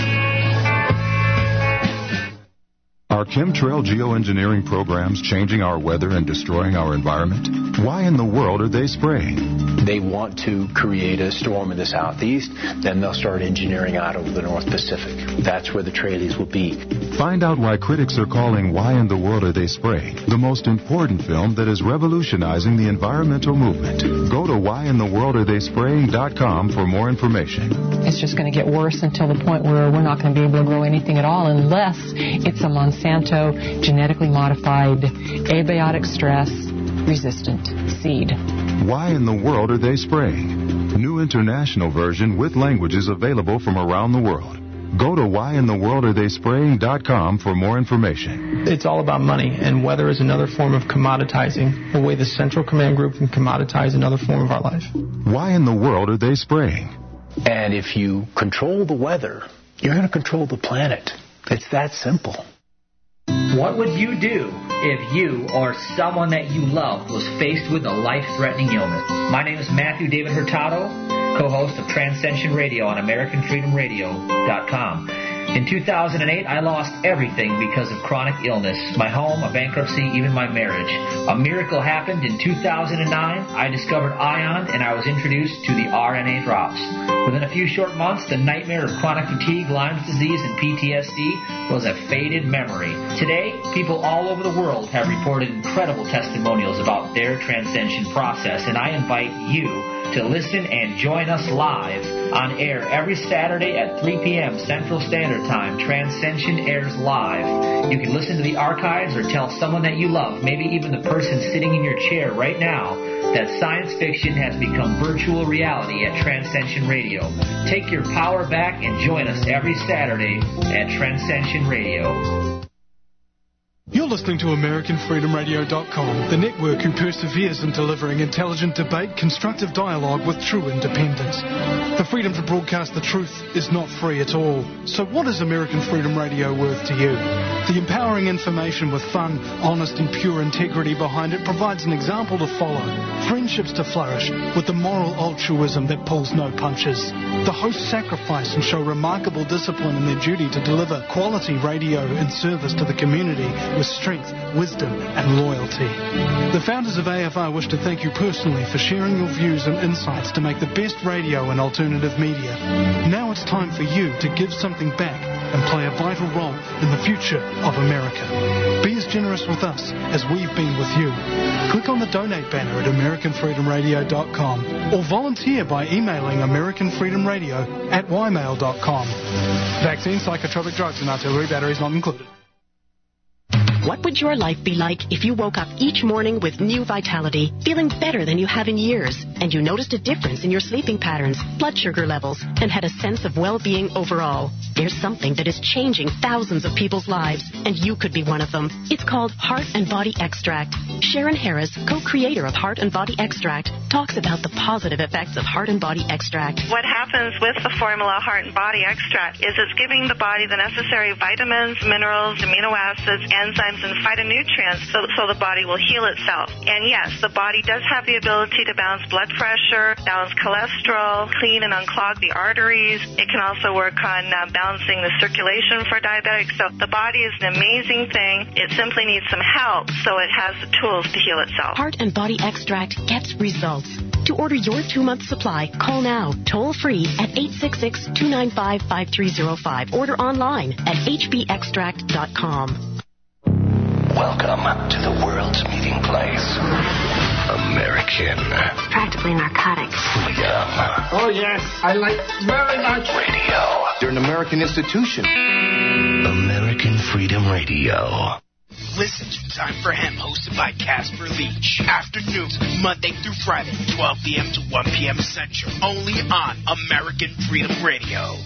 Are chemtrail geoengineering programs changing our weather and destroying our environment? Why in the world are they spraying? They want to create a storm in the southeast, then they'll start engineering out over the North Pacific. That's where the trailies will be. Find out why critics are calling Why in the World Are They Spraying the most important film that is revolutionizing the environmental movement. Go to whyintheworldaretheyspraying.com for more information. It's just going to get worse until the point where we're not going to be able to grow anything at all unless it's a Monsanto genetically modified abiotic stress resistant seed. Why in the World Are They Spraying? New international version with languages available from around the world. Go to whyintheworldaretheyspraying.com for more information. It's all about money, and weather is another form of commoditizing, the way the Central Command Group can commoditize another form of our life. Why in the world are they spraying? And if you control the weather, you're going to control the planet. It's that simple. What would you do if you or someone that you loved was faced with a life-threatening illness? My name is Matthew David Hurtado, co-host of Transcension Radio on AmericanFreedomRadio.com. In 2008, I lost everything because of chronic illness. My home, a bankruptcy, even my marriage. A miracle happened in 2009. I discovered ION, and I was introduced to the RNA drops. Within a few short months, the nightmare of chronic fatigue, Lyme's disease, and PTSD was a faded memory. Today, people all over the world have reported incredible testimonials about their transcension process, and I invite you to listen and join us live on air every Saturday at 3 p.m. Central Standard Time. Transcension airs live. You can listen to the archives or tell someone that you love, maybe even the person sitting in your chair right now, that science fiction has become virtual reality at Transcension Radio. Take your power back and join us every Saturday at Transcension Radio. You're listening to AmericanFreedomRadio.com, the network who perseveres in delivering intelligent debate, constructive dialogue with true independence. The freedom to broadcast the truth is not free at all. So what is American Freedom Radio worth to you? The empowering information with fun, honest and pure integrity behind it provides an example to follow, friendships to flourish, with the moral altruism that pulls no punches. The hosts sacrifice and show remarkable discipline in their duty to deliver quality radio in service to the community with strength, wisdom, and loyalty. The founders of AFR wish to thank you personally for sharing your views and insights to make the best radio and alternative media. Now it's time for you to give something back and play a vital role in the future of America. Be as generous with us as we've been with you. Click on the donate banner at AmericanFreedomRadio.com or volunteer by emailing AmericanFreedomRadio@ymail.com. Vaccine, psychotropic drugs, and artillery batteries not included. What would your life be like if you woke up each morning with new vitality, feeling better than you have in years, and you noticed a difference in your sleeping patterns, blood sugar levels, and had a sense of well-being overall? There's something that is changing thousands of people's lives, and you could be one of them. It's called Heart and Body Extract. Sharon Harris, co-creator of Heart and Body Extract, talks about the positive effects of Heart and Body Extract. What happens with the formula Heart and Body Extract is it's giving the body the necessary vitamins, minerals, amino acids, enzymes, and phytonutrients so the body will heal itself. And yes, the body does have the ability to balance blood pressure, balance cholesterol, clean and unclog the arteries. It can also work on balancing the circulation for diabetics. So the body is an amazing thing. It simply needs some help so it has the tools to heal itself. Heart and Body Extract gets results. To order your 2-month supply, call now, toll free at 866-295-5305. Order online at hbextract.com. Welcome to the world's meeting place. American. Practically narcotic. Freedom. Oh, yes. I like very much. Radio. You're an American institution. American Freedom Radio. Listen to Time for Him, hosted by Casper Leach. Afternoons, Monday through Friday, 12 p.m. to 1 p.m. Central. Only on American Freedom Radio.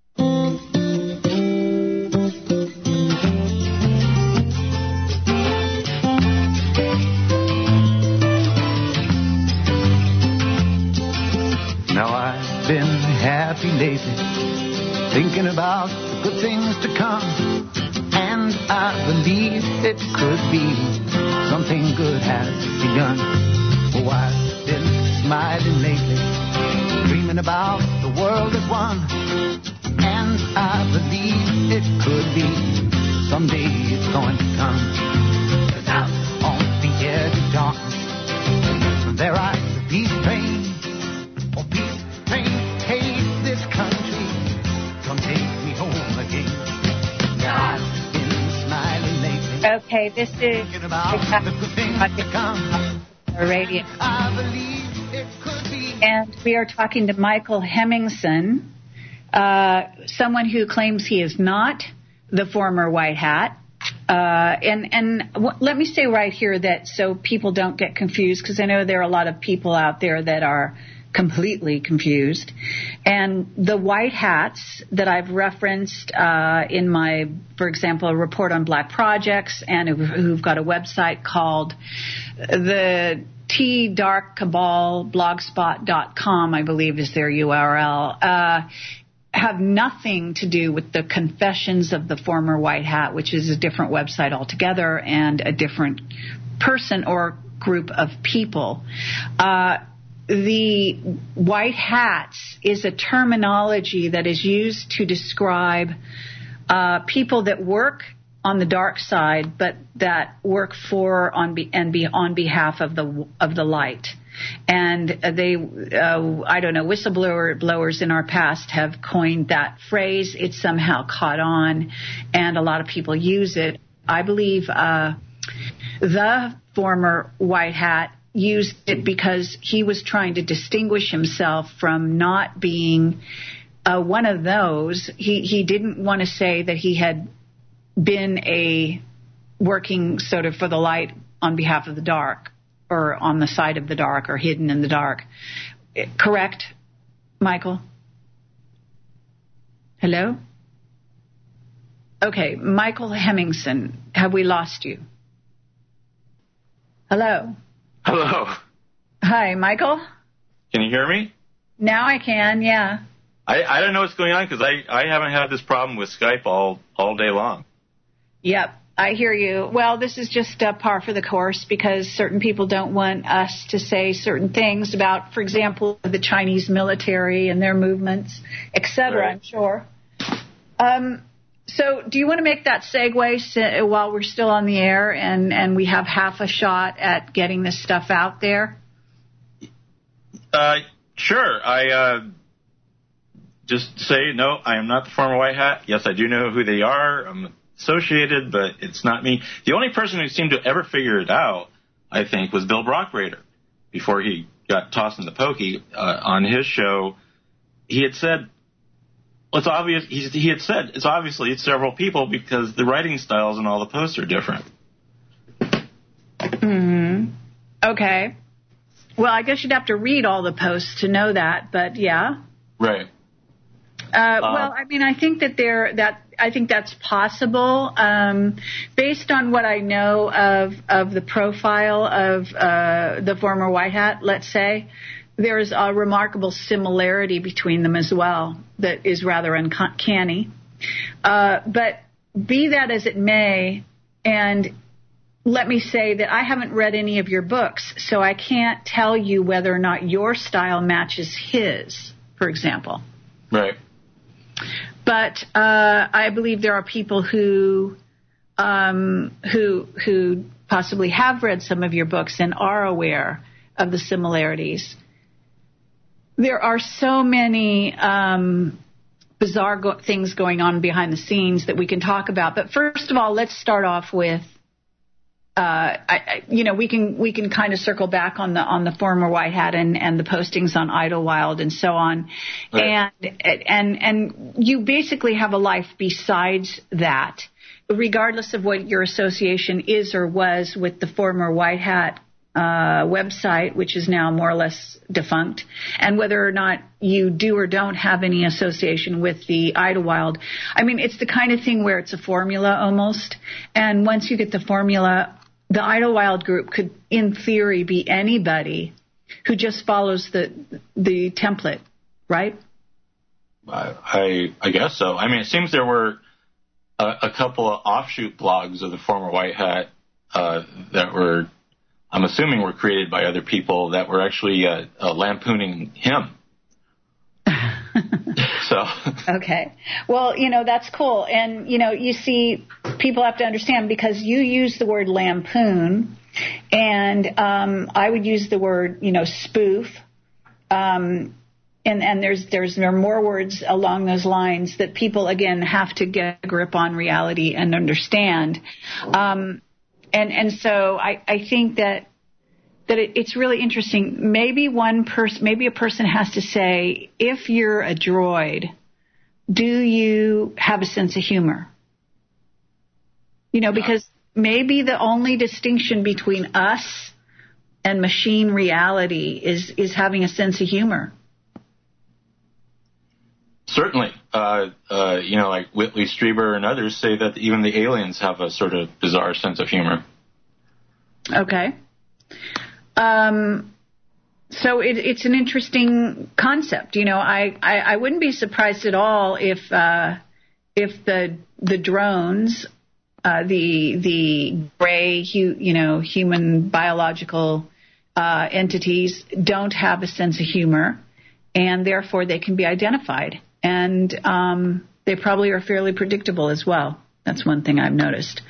Now I've been happy lately, thinking about the good things to come, and I believe it could be something good has begun. Oh, I've been smiling lately, dreaming about the world at one, and I believe it could be someday it's going to come. 'Cause out on the edge of darkness, there rides the peace train. Oh, peace train, hey, this country, come take me home again. Now I've been smiling lately. Okay, this is radio. And we are talking to Michael Hemmingson, someone who claims he is not the former White Hat. Let me say right here that so people don't get confused, because I know there are a lot of people out there that are completely confused. And the White Hats that I've referenced in my, for example, a report on black projects, and who've got a website called the T-Dark Cabal blogspot.com, I believe is their URL. have nothing to do with the Confessions of the Former White Hat, which is a different website altogether and a different person or group of people. The White Hats is a terminology that is used to describe people that work on the dark side, but that work for on behalf of the light. And they, I don't know, whistleblowers in our past have coined that phrase. It's somehow caught on, and a lot of people use it. I believe the former White Hat used it because he was trying to distinguish himself from not being one of those. He didn't want to say that he had been working sort of for the light on behalf of the dark, or on the side of the dark, or hidden in the dark. Correct, Michael? Hello? Okay, Michael Hemmingson, have we lost you? Hello? Hello. Hi, Michael? Can you hear me? Now I can, yeah. I don't know what's going on because I haven't had this problem with Skype all day long. Yep, I hear you. Well, this is just par for the course because certain people don't want us to say certain things about, for example, the Chinese military and their movements, etc., right. I'm sure. So do you want to make that segue while we're still on the air and we have half a shot at getting this stuff out there? Sure. I just say, no, I am not the former White Hat. Yes, I do know who they are. I'm associated, but it's not me. The only person who seemed to ever figure it out, I think, was Bill Brockrader. Before he got tossed in the pokey on his show, he had said, well, it's obvious. He had said it's several people because the writing styles and all the posts are different. Mm-hmm. Okay. Well, I guess you'd have to read all the posts to know that, but yeah. Right. Well, I mean, I think I think that's possible. Based on what I know of the profile of the former White Hat, let's say, there's a remarkable similarity between them as well that is rather uncanny. But be that as it may, and let me say that I haven't read any of your books, so I can't tell you whether or not your style matches his, for example. Right. But I believe there are people who possibly have read some of your books and are aware of the similarities. There are so many bizarre things going on behind the scenes that we can talk about. But first of all, let's start off with, we can kind of circle back on the former White Hat and the postings on Idlewild and so on. Right. And you basically have a life besides that, regardless of what your association is or was with the former White Hat website, which is now more or less defunct, and whether or not you do or don't have any association with the Idlewild. I mean, it's the kind of thing where it's a formula almost, and once you get the formula, the Idlewild group could, in theory, be anybody who just follows the template, right? I guess so. I mean, it seems there were a couple of offshoot blogs of the former White Hat that were, I'm assuming, were created by other people that were actually lampooning him. So. Okay. Well, that's cool. And, you see, people have to understand, because you use the word lampoon, and I would use the word, spoof. And there are more words along those lines that people, again, have to get a grip on reality and understand. And so I think that it's really interesting. Maybe a person has to say, if you're a droid, do you have a sense of humor? Because maybe the only distinction between us and machine reality is having a sense of humor. Certainly. Like Whitley Strieber and others say that even the aliens have a sort of bizarre sense of humor. Okay. So it's an interesting concept. You know, I wouldn't be surprised at all if the drones, the gray, human biological entities don't have a sense of humor, and therefore they can be identified. And they probably are fairly predictable as well. That's one thing I've noticed.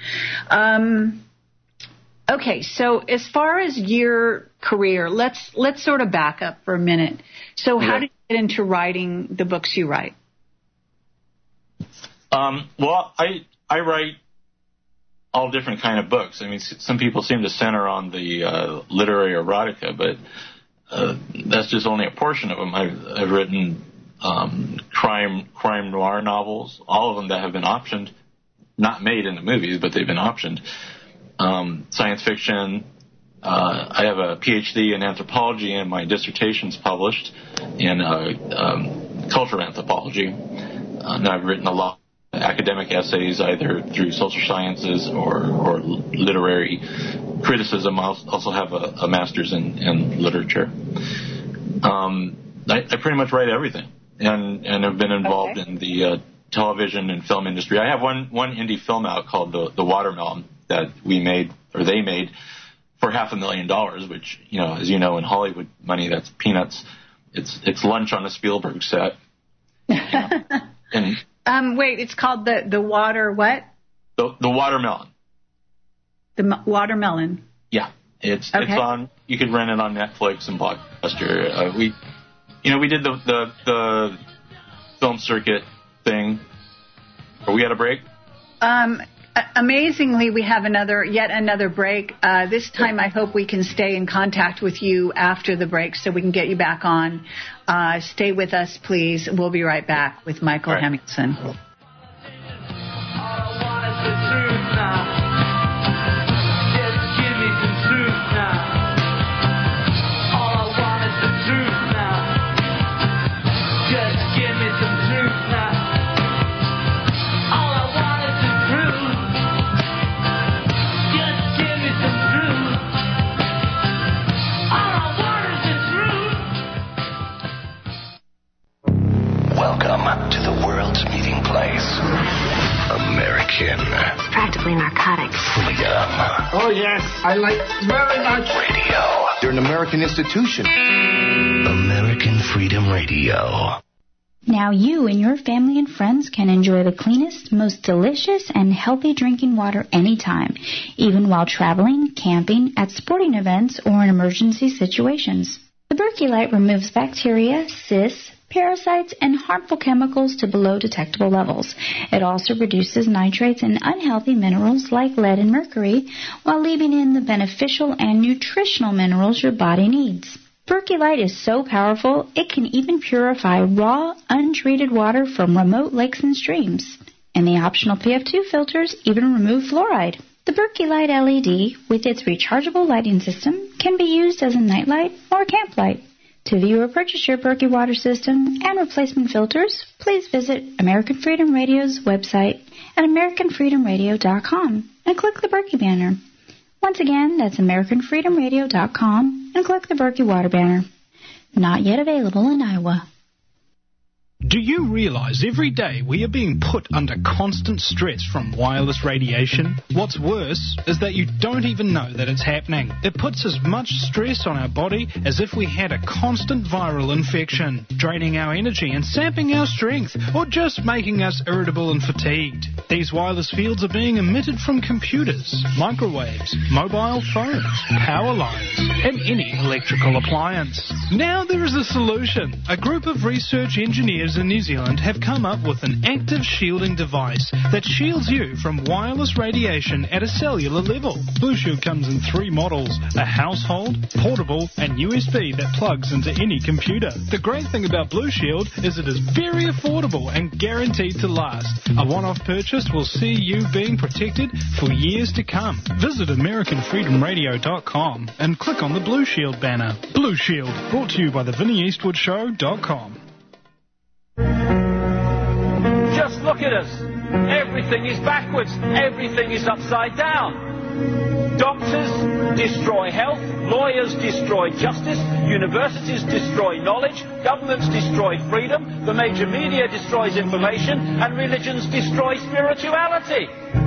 Okay, so as far as your career, let's sort of back up for a minute. So how did you get into writing the books you write? Well, I write all different kind of books. I mean, some people seem to center on the literary erotica, but that's just only a portion of them. I've written crime noir novels, all of them that have been optioned, not made into movies, but they've been optioned. Science fiction. I have a PhD in anthropology, and my dissertation's published in cultural anthropology. And I've written a lot of academic essays, either through social sciences or literary criticism. I also have a master's in literature. I pretty much write everything, and have been involved in the television and film industry. I have one indie film out called The Watermelon that they made for $500,000, which, as you know, in Hollywood money, that's peanuts. It's lunch on a Spielberg set. And wait, it's called the water what? The Watermelon. The Watermelon. Yeah, it's on. You could rent it on Netflix and Blockbuster. We did the film circuit thing. Are we at a break? Amazingly, we have yet another break. This time, I hope we can stay in contact with you after the break so we can get you back on. Stay with us, please. We'll be right back with Michael Hemmingson. Welcome to the world's meeting place. American. It's practically narcotic. Freedom. Oh, yes. I like very much. Radio. You're an American institution. American Freedom Radio. Now you and your family and friends can enjoy the cleanest, most delicious, and healthy drinking water anytime, even while traveling, camping, at sporting events, or in emergency situations. The Berkey Light removes bacteria, cysts, parasites, and harmful chemicals to below detectable levels. It also reduces nitrates and unhealthy minerals like lead and mercury, while leaving in the beneficial and nutritional minerals your body needs. Berkey Light is so powerful, it can even purify raw, untreated water from remote lakes and streams. And the optional PF2 filters even remove fluoride. The Berkey Light LED, with its rechargeable lighting system, can be used as a nightlight or camp light. To view or purchase your Berkey water system and replacement filters, please visit American Freedom Radio's website at AmericanFreedomRadio.com and click the Berkey banner. Once again, that's AmericanFreedomRadio.com and click the Berkey water banner. Not yet available in Iowa. Do you realize every day we are being put under constant stress from wireless radiation? What's worse is that you don't even know that it's happening. It puts as much stress on our body as if we had a constant viral infection, draining our energy and sapping our strength, or just making us irritable and fatigued. These wireless fields are being emitted from computers, microwaves, mobile phones, power lines, and any electrical appliance. Now there is a solution. A group of research engineers in New Zealand have come up with an active shielding device that shields you from wireless radiation at a cellular level. Blue Shield comes in 3 models: a household, portable, and USB that plugs into any computer. The great thing about Blue Shield is it is very affordable and guaranteed to last. A one-off purchase will see you being protected for years to come. Visit AmericanFreedomRadio.com and click on the Blue Shield banner. Blue Shield, brought to you by the VinnieEastwoodShow.com. Just look at us. Everything is backwards. Everything is upside down. Doctors destroy health, lawyers destroy justice, universities destroy knowledge, governments destroy freedom, the major media destroys information, and religions destroy spirituality.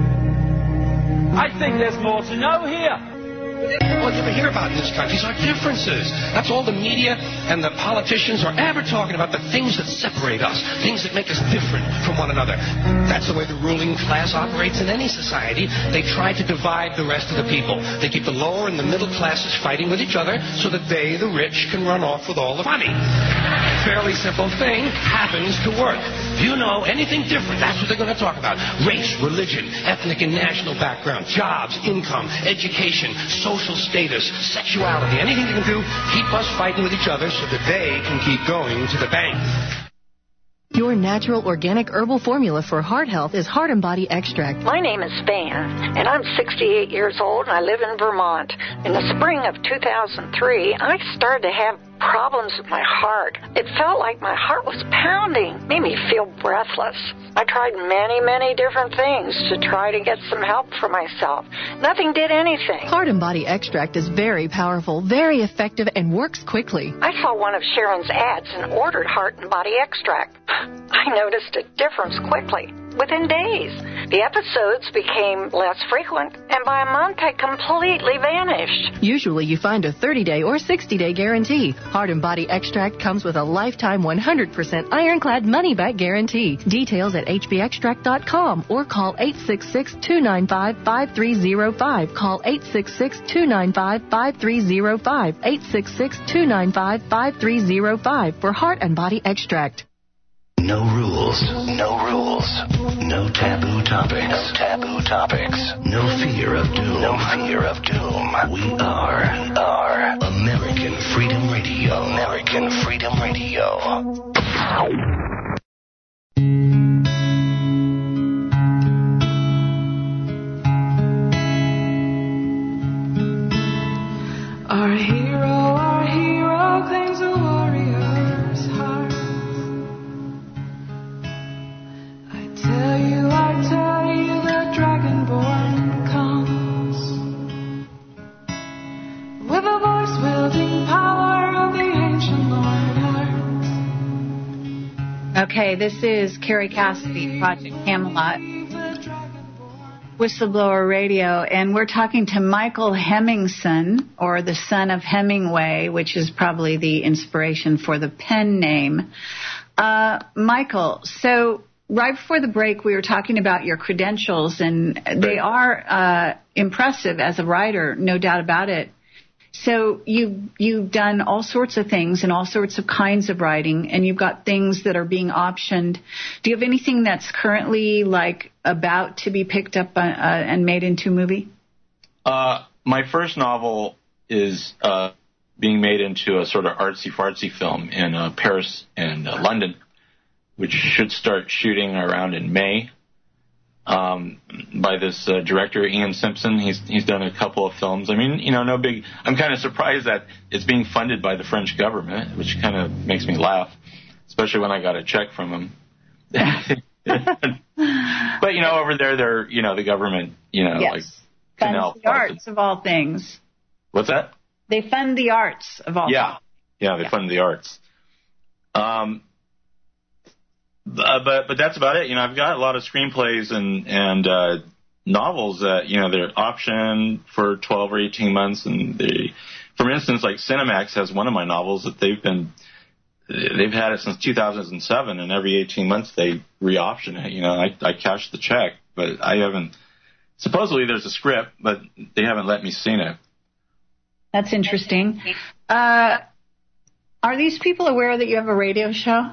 I think there's more to know here. All you ever hear about in this country is our differences. That's all the media and the politicians are ever talking about, the things that separate us, things that make us different from one another. That's the way the ruling class operates in any society. They try to divide the rest of the people. They keep the lower and the middle classes fighting with each other so that they, the rich, can run off with all the money. Fairly simple thing happens to work. If you know anything different, that's what they're going to talk about. Race, religion, ethnic and national background, jobs, income, education, social status, sexuality, anything they can do, keep us fighting with each other so that they can keep going to the bank. Your natural organic herbal formula for heart health is Heart and Body Extract. My name is Van, and I'm 68 years old, and I live in Vermont. In the spring of 2003, I started to have problems with my heart. It felt like my heart was pounding, made me feel breathless. I tried many different things to try to get some help for myself. Nothing did anything. Heart and Body Extract is very powerful, very effective, and works quickly. I saw one of Sharon's ads and ordered Heart and Body Extract. I noticed a difference quickly, within days. The episodes became less frequent, and by a month I completely vanished. Usually you find a 30-day or 60-day guarantee. Heart and Body Extract comes with a lifetime 100% ironclad money-back guarantee. Details at hbextract.com or call 866-295-5305. Call 866-295-5305. 866-295-5305 for Heart and Body Extract. No rules. No rules. No taboo topics. No taboo topics. No fear of doom. No fear of doom. We are American Freedom Radio. American Freedom Radio. Our hero claims a warrior's heart. I tell you, the Dragonborn comes with a voice wielding power of the ancient Lord Earth. Okay, this is Carrie Cassidy, Project Camelot, Whistleblower Radio, and we're talking to Michael Hemmingson, or the son of Hemingway, which is probably the inspiration for the pen name. Michael, so right before the break, we were talking about your credentials, and they are impressive as a writer, no doubt about it. So you've done all sorts of things and all sorts of kinds of writing, and you've got things that are being optioned. Do you have anything that's currently like about to be picked up and made into a movie? My first novel is being made into a sort of artsy-fartsy film in Paris and London, which should start shooting around in May. By this director, Ian Simpson. He's done a couple of films. I mean, no big... I'm kind of surprised that it's being funded by the French government, which kind of makes me laugh, especially when I got a check from him. But, over there, they're, the government, yes. like... Funds the arts of all things. What's that? They fund the arts of all things. Yeah, they fund the arts. But that's about it. I've got a lot of screenplays and novels that, they're optioned for 12 or 18 months. And for instance, like Cinemax has one of my novels that they've had it since 2007, and every 18 months they re-option it. I cashed the check, but I haven't. Supposedly there's a script, but they haven't let me see it. That's interesting. Are these people aware that you have a radio show?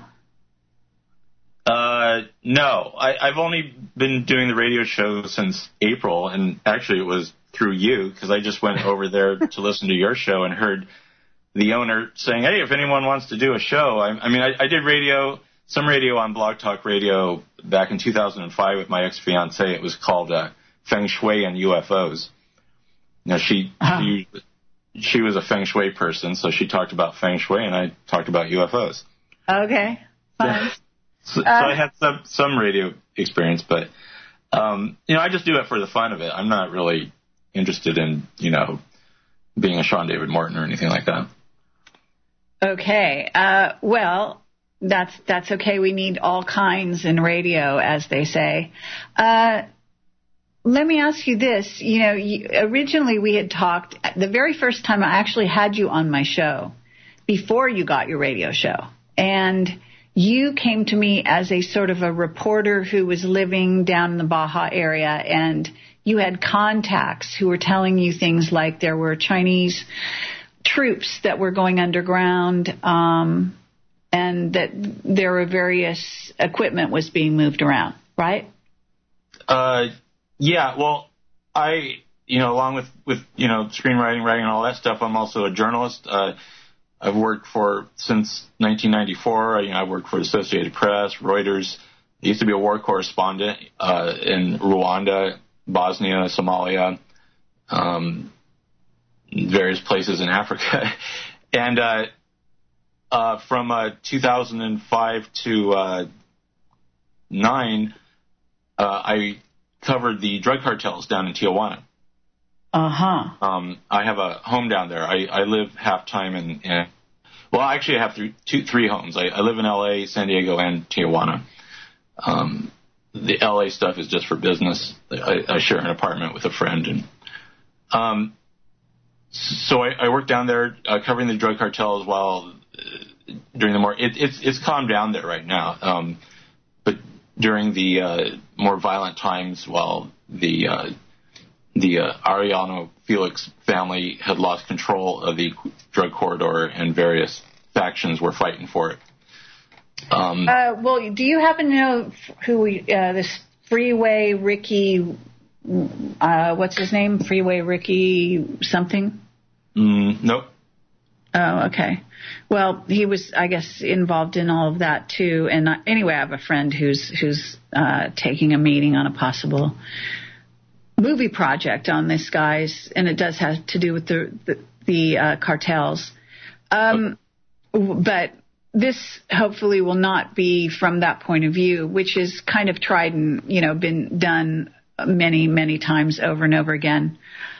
No. I've only been doing the radio show since April, and actually it was through you, because I just went over there to listen to your show and heard the owner saying, hey, if anyone wants to do a show. I did some radio on Blog Talk Radio back in 2005 with my ex-fiancée. It was called Feng Shui and UFOs. She was a Feng Shui person, so she talked about Feng Shui, and I talked about UFOs. Okay, fine. So I had some radio experience, but I just do it for the fun of it. I'm not really interested in, being a Sean David Morton or anything like that. Okay. Well, that's okay. We need all kinds in radio, as they say. Let me ask you this. Originally we had talked, the very first time I actually had you on my show, before you got your radio show. And you came to me as a sort of a reporter who was living down in the Baja area, and you had contacts who were telling you things like there were Chinese troops that were going underground, and that there were various equipment was being moved around, right? Yeah, well, I, along with screenwriting, writing, and all that stuff, I'm also a journalist. I've worked since 1994. I've worked for Associated Press, Reuters. I used to be a war correspondent in Rwanda, Bosnia, Somalia, various places in Africa. And from 2005 to 9, I covered the drug cartels down in Tijuana. I have a home down there. I live half time actually I have three homes. I live in LA, San Diego, and Tijuana. The LA stuff is just for business. I share an apartment with a friend, and so I work down there covering the drug cartels while during the it's calmed down there right now. But during the more violent times, while the Arellano Felix family had lost control of the drug corridor and various factions were fighting for it. Well, do you happen to know who this Freeway Ricky, what's his name? Freeway Ricky something? Nope. Oh, okay. Well, he was, I guess, involved in all of that too. And anyway, I have a friend who's taking a meeting on a possible movie project on this, guys, and it does have to do with the cartels. But this hopefully will not be from that point of view, which is kind of tried and been done many, many times over and over again.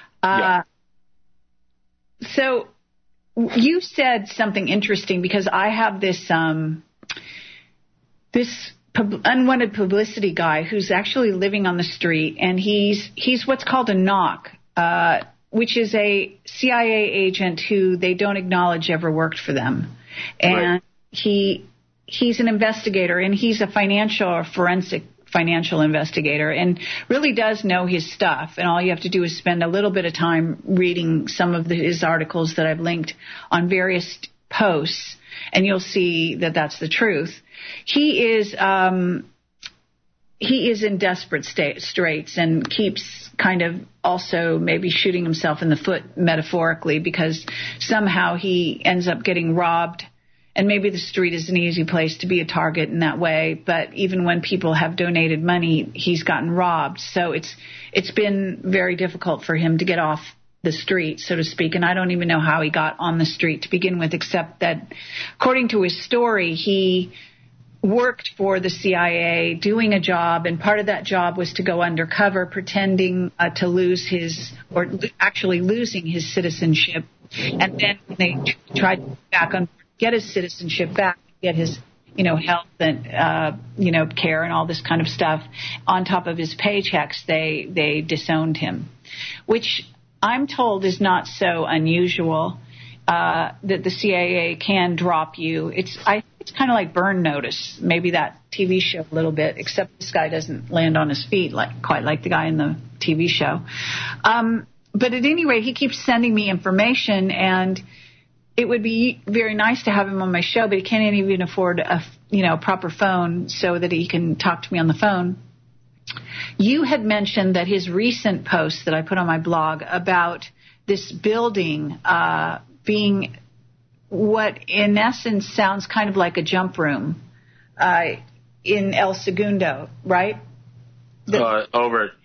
So you said something interesting, because I have this unwanted publicity guy who's actually living on the street, and he's what's called a knock, which is a CIA agent who they don't acknowledge ever worked for them. And right. He's an investigator, and he's a forensic financial investigator, and really does know his stuff. And all you have to do is spend a little bit of time reading some of his articles that I've linked on various posts, and you'll see that that's the truth. He is in desperate straits and keeps kind of also maybe shooting himself in the foot metaphorically, because somehow he ends up getting robbed. And maybe the street is an easy place to be a target in that way, but even when people have donated money, he's gotten robbed. So it's been very difficult for him to get off the street, so to speak. And I don't even know how he got on the street to begin with, except that according to his story, he worked for the CIA doing a job, and part of that job was to go undercover, pretending to lose actually losing his citizenship. And then when they tried to get his citizenship back, get his, health and, care and all this kind of stuff on top of his paychecks, they disowned him, which I'm told is not so unusual, that the CIA can drop you. It's kind of like Burn Notice, maybe that TV show a little bit, except this guy doesn't land on his feet quite like the guy in the TV show. But at any rate, he keeps sending me information, and it would be very nice to have him on my show, but he can't even afford a proper phone so that he can talk to me on the phone. You had mentioned that his recent post that I put on my blog about this building being what in essence sounds kind of like a jump room in El Segundo, right? Over at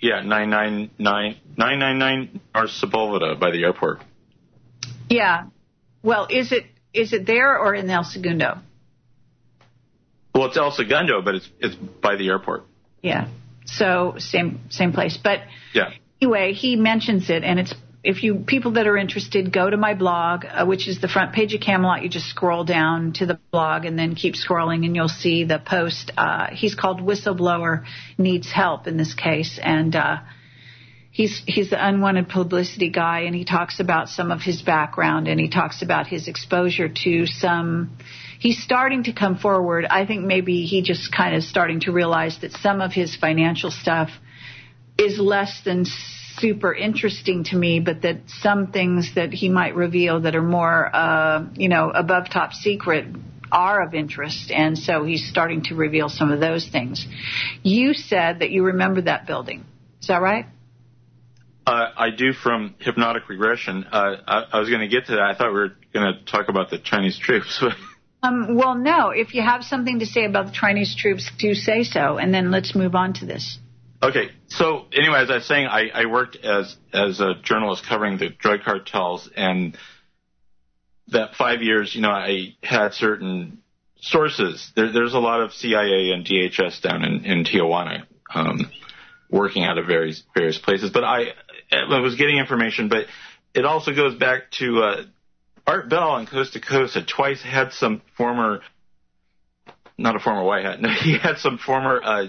999 North Sepulveda by the airport. Yeah. Well, is it there or in El Segundo? Well, it's El Segundo, but it's by the airport. Yeah. So same place. But yeah. Anyway, he mentions it, and it's if you people that are interested, go to my blog, which is the front page of Camelot. You just scroll down to the blog and then keep scrolling, and you'll see the post. He's called Whistleblower Needs Help in this case, and he's the unwanted publicity guy, and he talks about some of his background, and he talks about his exposure to some. He's starting to come forward. I think maybe he just kind of starting to realize that some of his financial stuff is less than super interesting to me, but that some things that he might reveal that are more, above top secret are of interest. And so he's starting to reveal some of those things. You said that you remember that building. Is that right? I do from hypnotic regression. I was going to get to that. I thought we were going to talk about the Chinese troops. Well, no. If you have something to say about the Chinese troops, do say so, and then let's move on to this. Okay. So anyway, as I was saying, I worked as a journalist covering the drug cartels, and that 5 years, I had certain sources. There's a lot of CIA and DHS down in Tijuana, working out of various places. But I was getting information, but it also goes back to Art Bell on Coast to Coast had twice had some former, not a former white hat, no, he had some former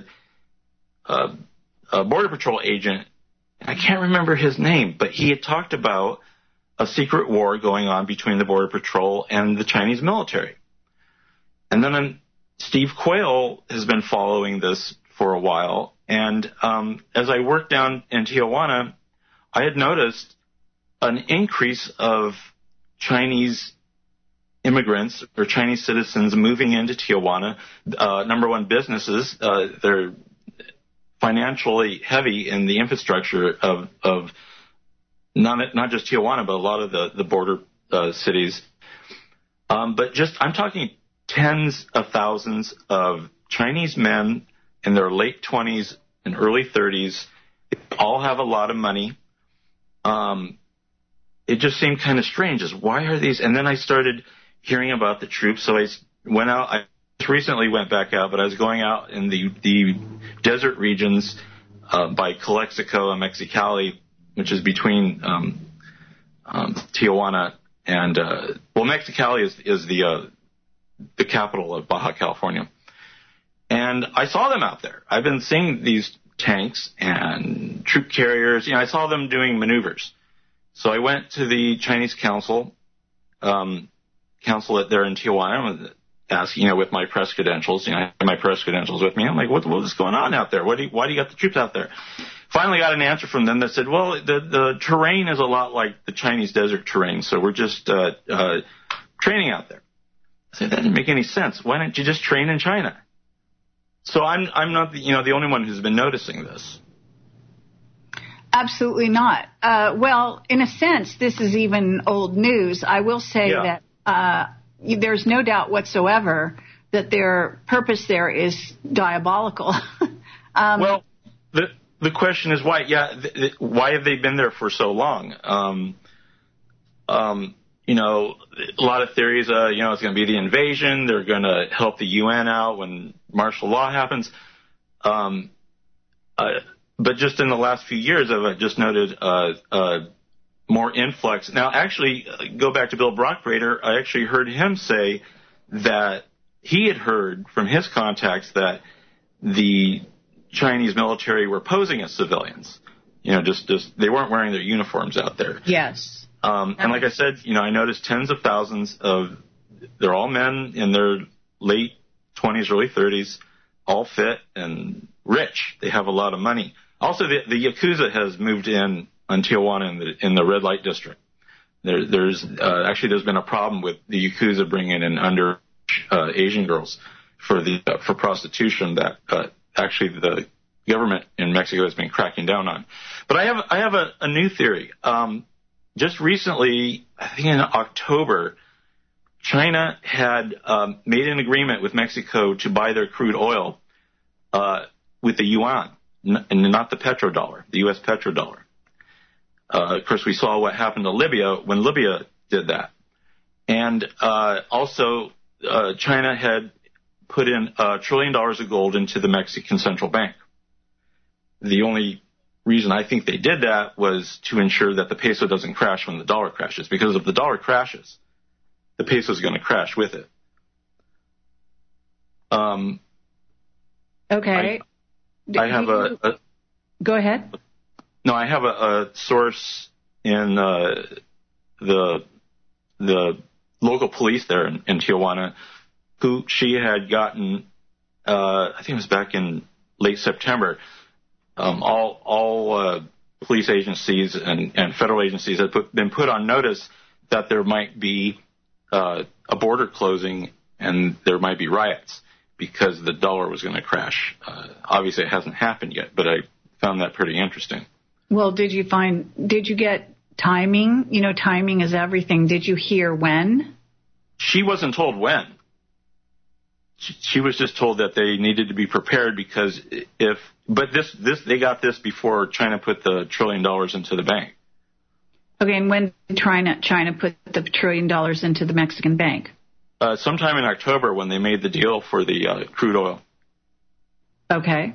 Border Patrol agent. I can't remember his name, but he had talked about a secret war going on between the Border Patrol and the Chinese military. And then Steve Quayle has been following this for a while. And as I worked down in Tijuana, I had noticed an increase of Chinese immigrants or Chinese citizens moving into Tijuana. Number one, businesses. They're financially heavy in the infrastructure of not just Tijuana, but a lot of the border cities. But I'm talking tens of thousands of Chinese men in their late 20s and early 30s. They all have a lot of money. It just seemed kind of strange. Why are these? And then I started hearing about the troops. So I went out. I just recently went back out, but I was going out in the desert regions by Calexico and Mexicali, which is between Tijuana and Mexicali is the capital of Baja California. And I saw them out there. I've been seeing these tanks and troop carriers. I saw them doing maneuvers. So I went to the Chinese consulate there in Tijuana, asking, with my press credentials. I had my press credentials with me. I'm like, what is going on out there? Why do you got the troops out there? Finally got an answer from them that said, well, the terrain is a lot like the Chinese desert terrain, so we're just training out there. I said, that didn't make any sense. Why don't you just train in China? So I'm not the only one who's been noticing this. Absolutely not. Well, in a sense, this is even old news. I will say that there's no doubt whatsoever that their purpose there is diabolical. Well, the question is why? Why have they been there for so long? A lot of theories. It's going to be the invasion. They're going to help the UN out when martial law happens. But just in the last few years, I've just noted more influx. Now, actually, go back to Bill Brockbrader. I actually heard him say that he had heard from his contacts that the Chinese military were posing as civilians. Just they weren't wearing their uniforms out there. Yes. And like I said, I noticed tens of thousands they're all men in their late 20s, early 30s, all fit and rich. They have a lot of money. Also, the Yakuza has moved in on Tijuana in the red light district. There's been a problem with the Yakuza bringing in under Asian girls for prostitution that actually the government in Mexico has been cracking down on. But I have a new theory. Just recently, I think in October, China had made an agreement with Mexico to buy their crude oil with the yuan, and not the petrodollar, the U.S. petrodollar. Of course, we saw what happened to Libya when Libya did that. And also, China had put in $1 trillion of gold into the Mexican central bank. The only reason I think they did that was to ensure that the peso doesn't crash when the dollar crashes, because if the dollar crashes, the peso is going to crash with it. Okay. I have Go ahead. No, I have a source in the local police there in Tijuana, who she had gotten, I think it was back in late September. All police agencies and federal agencies had been put on notice that there might be a border closing and there might be riots because the dollar was going to crash. Obviously, it hasn't happened yet, but I found that pretty interesting. Well, did you get timing? You know, timing is everything. Did you hear when? She wasn't told when. She was just told that they needed to be prepared because they got this before China put the $1 trillion into the bank. Okay, and when did China put the $1 trillion into the Mexican bank? Sometime in October when they made the deal for the crude oil. Okay.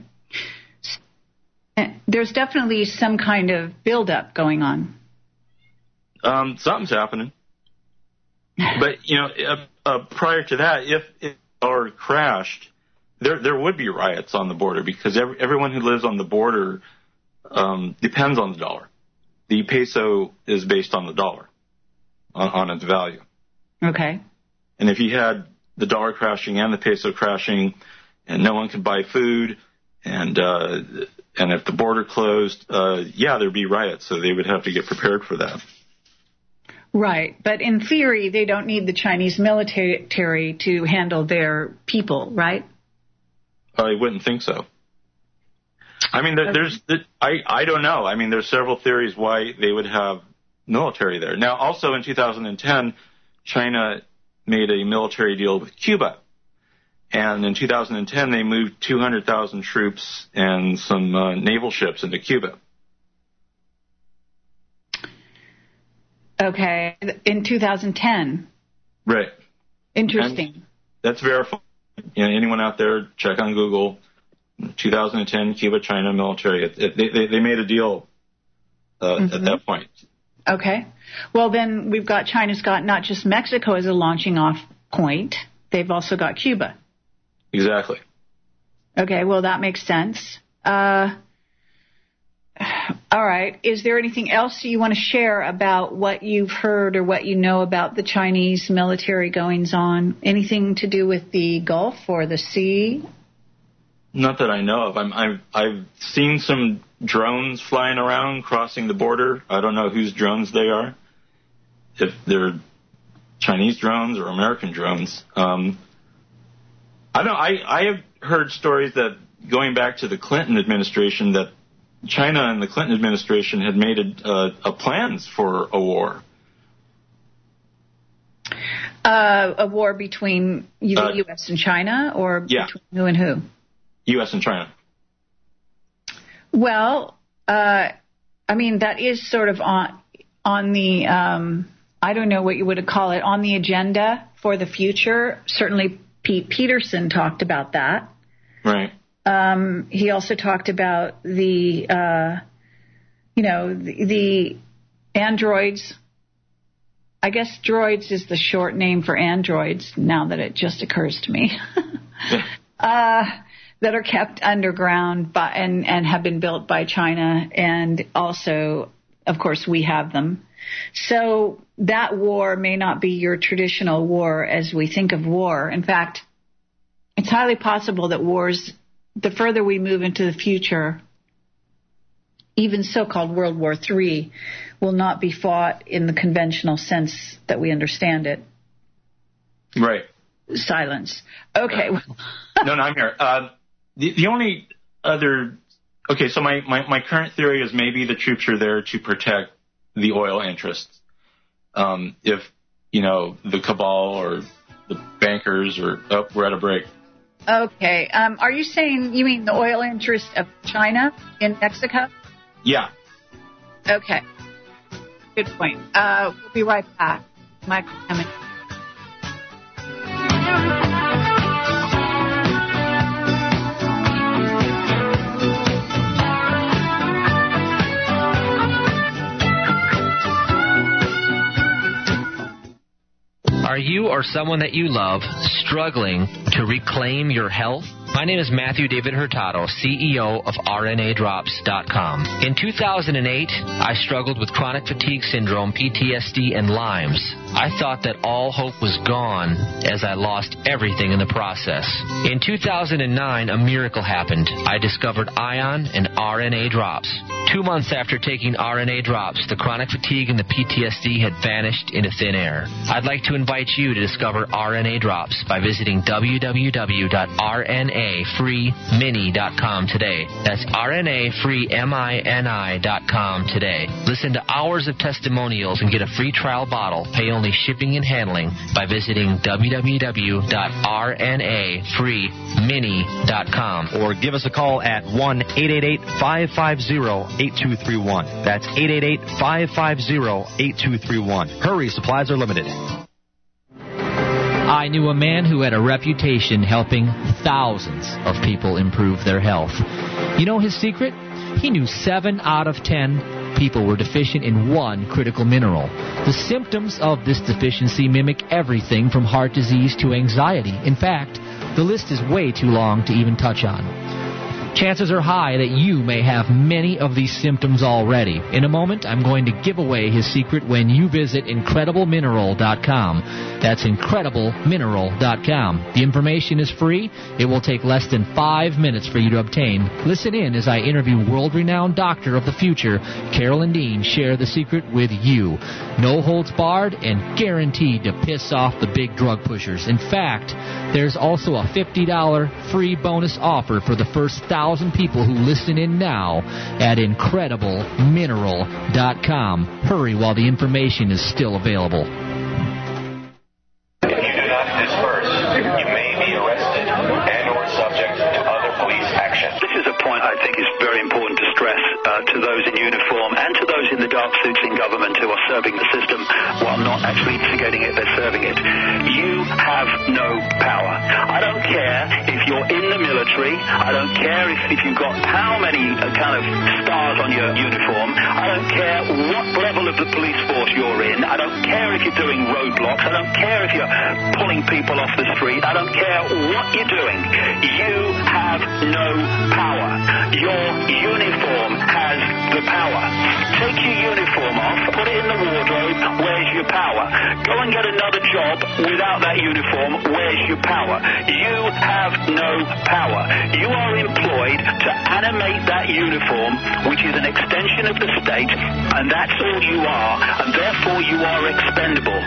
There's definitely some kind of buildup going on. Something's happening. But, prior to that, if the dollar crashed, there would be riots on the border because everyone who lives on the border depends on the dollar. The peso is based on the dollar, on its value. Okay. And if you had the dollar crashing and the peso crashing and no one could buy food and if the border closed, there'd be riots. So they would have to get prepared for that. Right. But in theory, they don't need the Chinese military to handle their people, right? I wouldn't think so. I mean, I don't know. I mean, there's several theories why they would have military there. Now, also in 2010, China made a military deal with Cuba. And in 2010, they moved 200,000 troops and some naval ships into Cuba. Okay, in 2010. Right. Interesting. And that's verified. Anyone out there, check on Google. 2010 Cuba-China military. They made a deal at that point. Okay. Well, then we've got China's got not just Mexico as a launching off point. They've also got Cuba. Exactly. Okay, well, that makes sense. All right. Is there anything else you want to share about what you've heard or what you know about the Chinese military goings on? Anything to do with the Gulf or the sea? Not that I know of. I've seen some drones flying around crossing the border. I don't know whose drones they are, if they're Chinese drones or American drones. I have heard stories that going back to the Clinton administration that China and the Clinton administration had made a plans for a war. A war between the U.S. and China, or between who and who? U.S. and China. Well, I mean, that is sort of on the, I don't know what you would call it, on the agenda for the future. Certainly Pete Peterson talked about that. Right. He also talked about the androids. I guess droids is the short name for androids, now that it just occurs to me, that are kept underground and have been built by China. And also, of course, we have them. So that war may not be your traditional war as we think of war. In fact, it's highly possible that wars, the further we move into the future, even so-called World War III, will not be fought in the conventional sense that we understand it. Right. Silence. Okay. No, I'm here. The only other... Okay, so my current theory is maybe the troops are there to protect the oil interests. If, the cabal or the bankers or... Oh, we're at a break. Okay. Are you saying you mean the oil interest of China in Mexico? Yeah. Okay. Good point. We'll be right back. Michael Hammond. Are you or someone that you love struggling to reclaim your health? My name is Matthew David Hurtado, CEO of RNAdrops.com. In 2008, I struggled with chronic fatigue syndrome, PTSD, and Lyme's. I thought that all hope was gone as I lost everything in the process. In 2009, a miracle happened. I discovered Ion and RNA Drops. 2 months after taking RNA Drops, the chronic fatigue and the PTSD had vanished into thin air. I'd like to invite you to discover RNA Drops by visiting www.rnafreemini.com today. That's rnafreemini.com today. Listen to hours of testimonials and get a free trial bottle. Pay only shipping and handling by visiting www.rnafreemini.com. Or give us a call at 1-888-550-8231. That's 888-550-8231. Hurry, supplies are limited. I knew a man who had a reputation helping thousands of people improve their health. You know his secret? He knew 7 out of 10 people were deficient in one critical mineral. The symptoms of this deficiency mimic everything from heart disease to anxiety. In fact, the list is way too long to even touch on. Chances are high that you may have many of these symptoms already. In a moment, I'm going to give away his secret when you visit IncredibleMineral.com. That's IncredibleMineral.com. The information is free. It will take less than 5 minutes for you to obtain. Listen in as I interview world-renowned doctor of the future, Carolyn Dean, share the secret with you. No holds barred and guaranteed to piss off the big drug pushers. In fact, there's also a $50 free bonus offer for the first 1,000 people who listen in now at IncredibleMineral.com. Hurry while the information is still available. If you do not disperse, you may be arrested and or subject to other police action. This is a point I think is very important to stress to those in uniform and to those in the dark suits in government who are serving the system while not actually instigating it, they're serving it. You have no power. I don't care if you're in the military. I don't care if you've got how many kind of stars on your uniform. I don't care what level of the police force you're in. I don't care if you're doing roadblocks. I don't care if you're pulling people off the street. I don't care what you're doing. You have no power. Your uniform has the power. Take your uniform off, put it in the wardrobe. Where's your power? Go and get another job without that uniform. Where's your power? You have no power. You are employed to animate that uniform, which is an extension of the state, and that's all you are, and therefore you are expendable.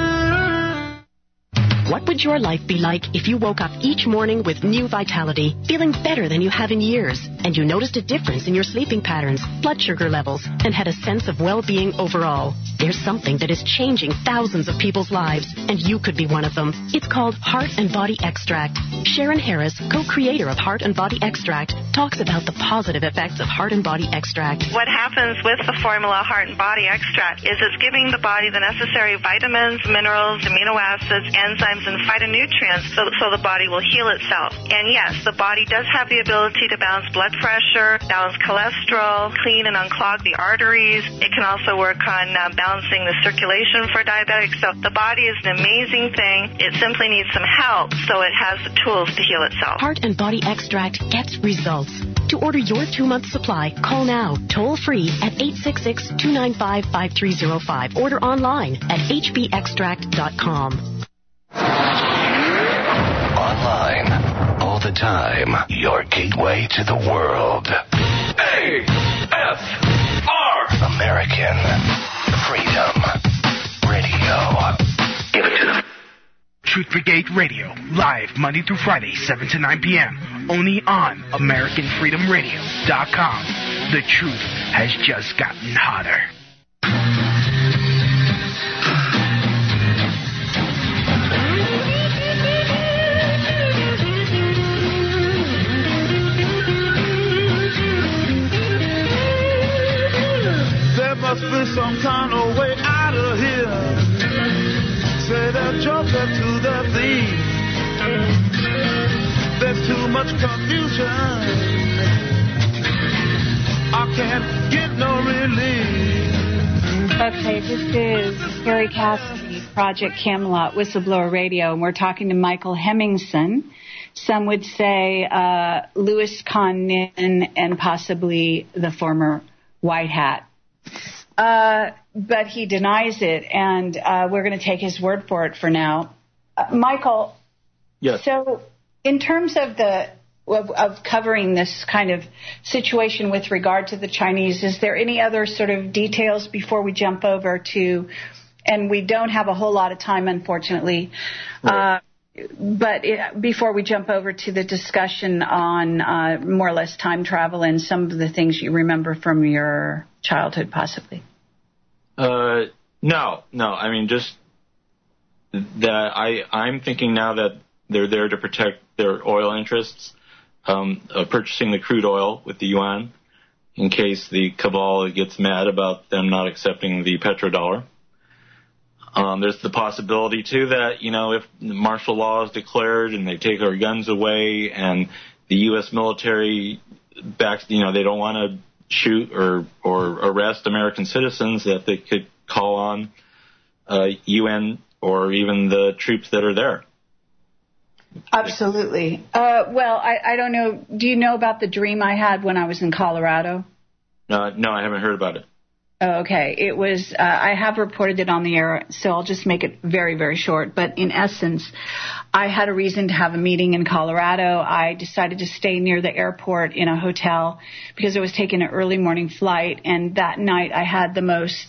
What would your life be like if you woke up each morning with new vitality, feeling better than you have in years, and you noticed a difference in your sleeping patterns, blood sugar levels, and had a sense of well-being overall? There's something that is changing thousands of people's lives, and you could be one of them. It's called Heart and Body Extract. Sharon Harris, co-creator of Heart and Body Extract, talks about the positive effects of Heart and Body Extract. What happens with the formula Heart and Body Extract is it's giving the body the necessary vitamins, minerals, amino acids, enzymes, and phytonutrients so the body will heal itself. And yes, the body does have the ability to balance blood pressure, balance cholesterol, clean and unclog the arteries. It can also work on balancing the circulation for diabetics. So the body is an amazing thing. It simply needs some help so it has the tools to heal itself. Heart and Body Extract gets results. To order your 2-month supply, call now, toll free at 866-295-5305. Order online at hbextract.com. Online, all the time, your gateway to the world. AFR! American Freedom Radio. Give it to them. Truth Brigade Radio, live Monday through Friday, 7 to 9 p.m. Only on AmericanFreedomRadio.com. The truth has just gotten hotter. There must be some kind of way out of here. Say the joker to the thief. There's too much confusion. I can't get no relief. Okay, this is Carrie Cassidy Project Camelot Whistleblower Radio, and we're talking to Michael Hemmingson. Some would say Louis Kahn Nin and possibly the former White Hat. But he denies it, and we're going to take his word for it for now. Michael, yes. So in terms of of covering this kind of situation with regard to the Chinese, is there any other sort of details before we jump over to, and we don't have a whole lot of time, unfortunately, right. Before we jump over to the discussion on more or less time travel and some of the things you remember from your childhood, possibly? No. I mean, just that I'm thinking now that they're there to protect their oil interests, purchasing the crude oil with the yuan in case the cabal gets mad about them not accepting the petrodollar. There's the possibility, too, that, if martial law is declared and they take our guns away and the U.S. military backs, they don't want to shoot or arrest American citizens, that they could call on UN or even the troops that are there. Absolutely. Well, I don't know. Do you know about the dream I had when I was in Colorado? No, I haven't heard about it. Oh, okay. It was, I have reported it on the air, so I'll just make it very, very short. But in essence, I had a reason to have a meeting in Colorado. I decided to stay near the airport in a hotel because I was taking an early morning flight. And that night I had the most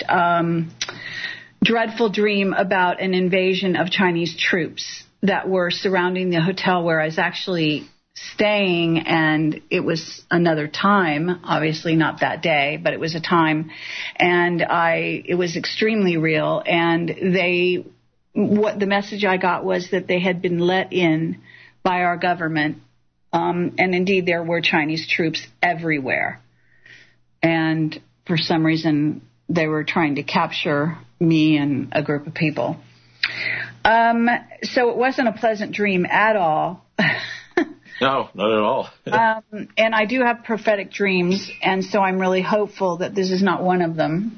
dreadful dream about an invasion of Chinese troops that were surrounding the hotel where I was actually staying, and it was another time, obviously not that day, but it was a time, and it was extremely real, and what the message I got was that they had been let in by our government, and indeed there were Chinese troops everywhere, and for some reason they were trying to capture me and a group of people. So it wasn't a pleasant dream at all. No, not at all. And I do have prophetic dreams, and so I'm really hopeful that this is not one of them.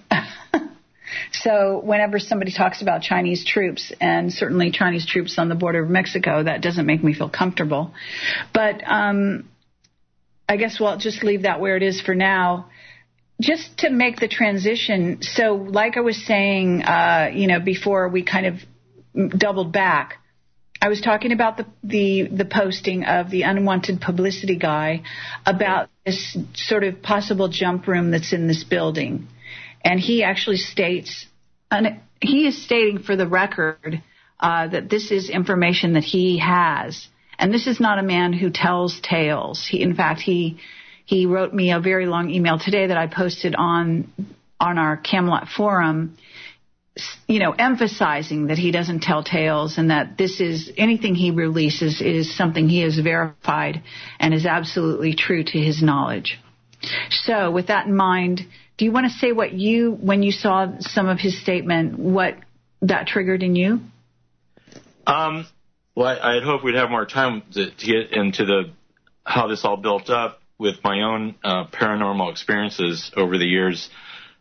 So whenever somebody talks about Chinese troops, and certainly Chinese troops on the border of Mexico, that doesn't make me feel comfortable. But I guess we'll just leave that where it is for now. Just to make the transition, so like I was saying, before we kind of doubled back, I was talking about the posting of the unwanted publicity guy about this sort of possible jump room that's in this building. And he actually states, he is stating for the record that this is information that he has. And this is not a man who tells tales. In fact, he wrote me a very long email today that I posted on our Camelot forum, emphasizing that he doesn't tell tales and that this is anything he releases is something he has verified and is absolutely true to his knowledge. So with that in mind, do you want to say when you saw some of his statement, what that triggered in you? Well, I had hoped we'd have more time to get into how this all built up with my own paranormal experiences over the years.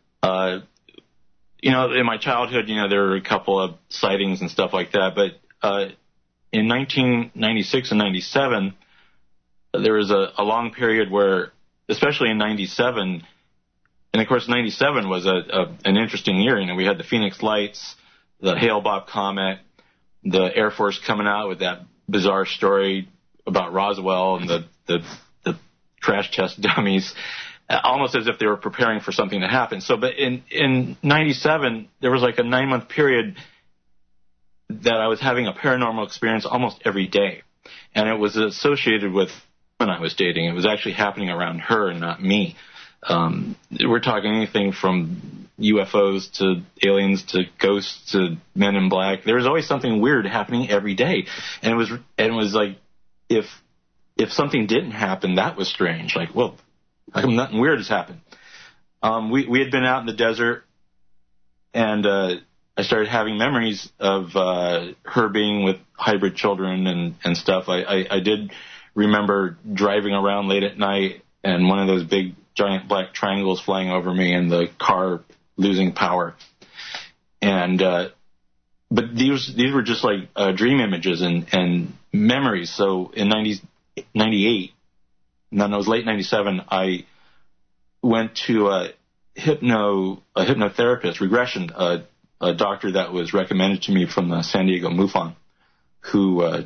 In my childhood, there were a couple of sightings and stuff like that. But in 1996 and 97, there was a long period where, especially in 97, and of course 97 was an interesting year. We had the Phoenix Lights, the Hale-Bopp comet, the Air Force coming out with that bizarre story about Roswell and the crash test dummies. Almost as if they were preparing for something to happen. So, but in 97, there was like a 9-month period that I was having a paranormal experience almost every day. And it was associated with when I was dating. It was actually happening around her and not me. We're talking anything from UFOs to aliens to ghosts to men in black. There was always something weird happening every day. And it was like, if something didn't happen, that was strange. Like, well, nothing weird has happened. We had been out in the desert, and I started having memories of her being with hybrid children and stuff. I did remember driving around late at night and one of those big giant black triangles flying over me and the car losing power. And but these were just like dream images and memories. So in 98, and then it was late 97, I went to a hypnotherapist, regression, a doctor that was recommended to me from the San Diego MUFON, who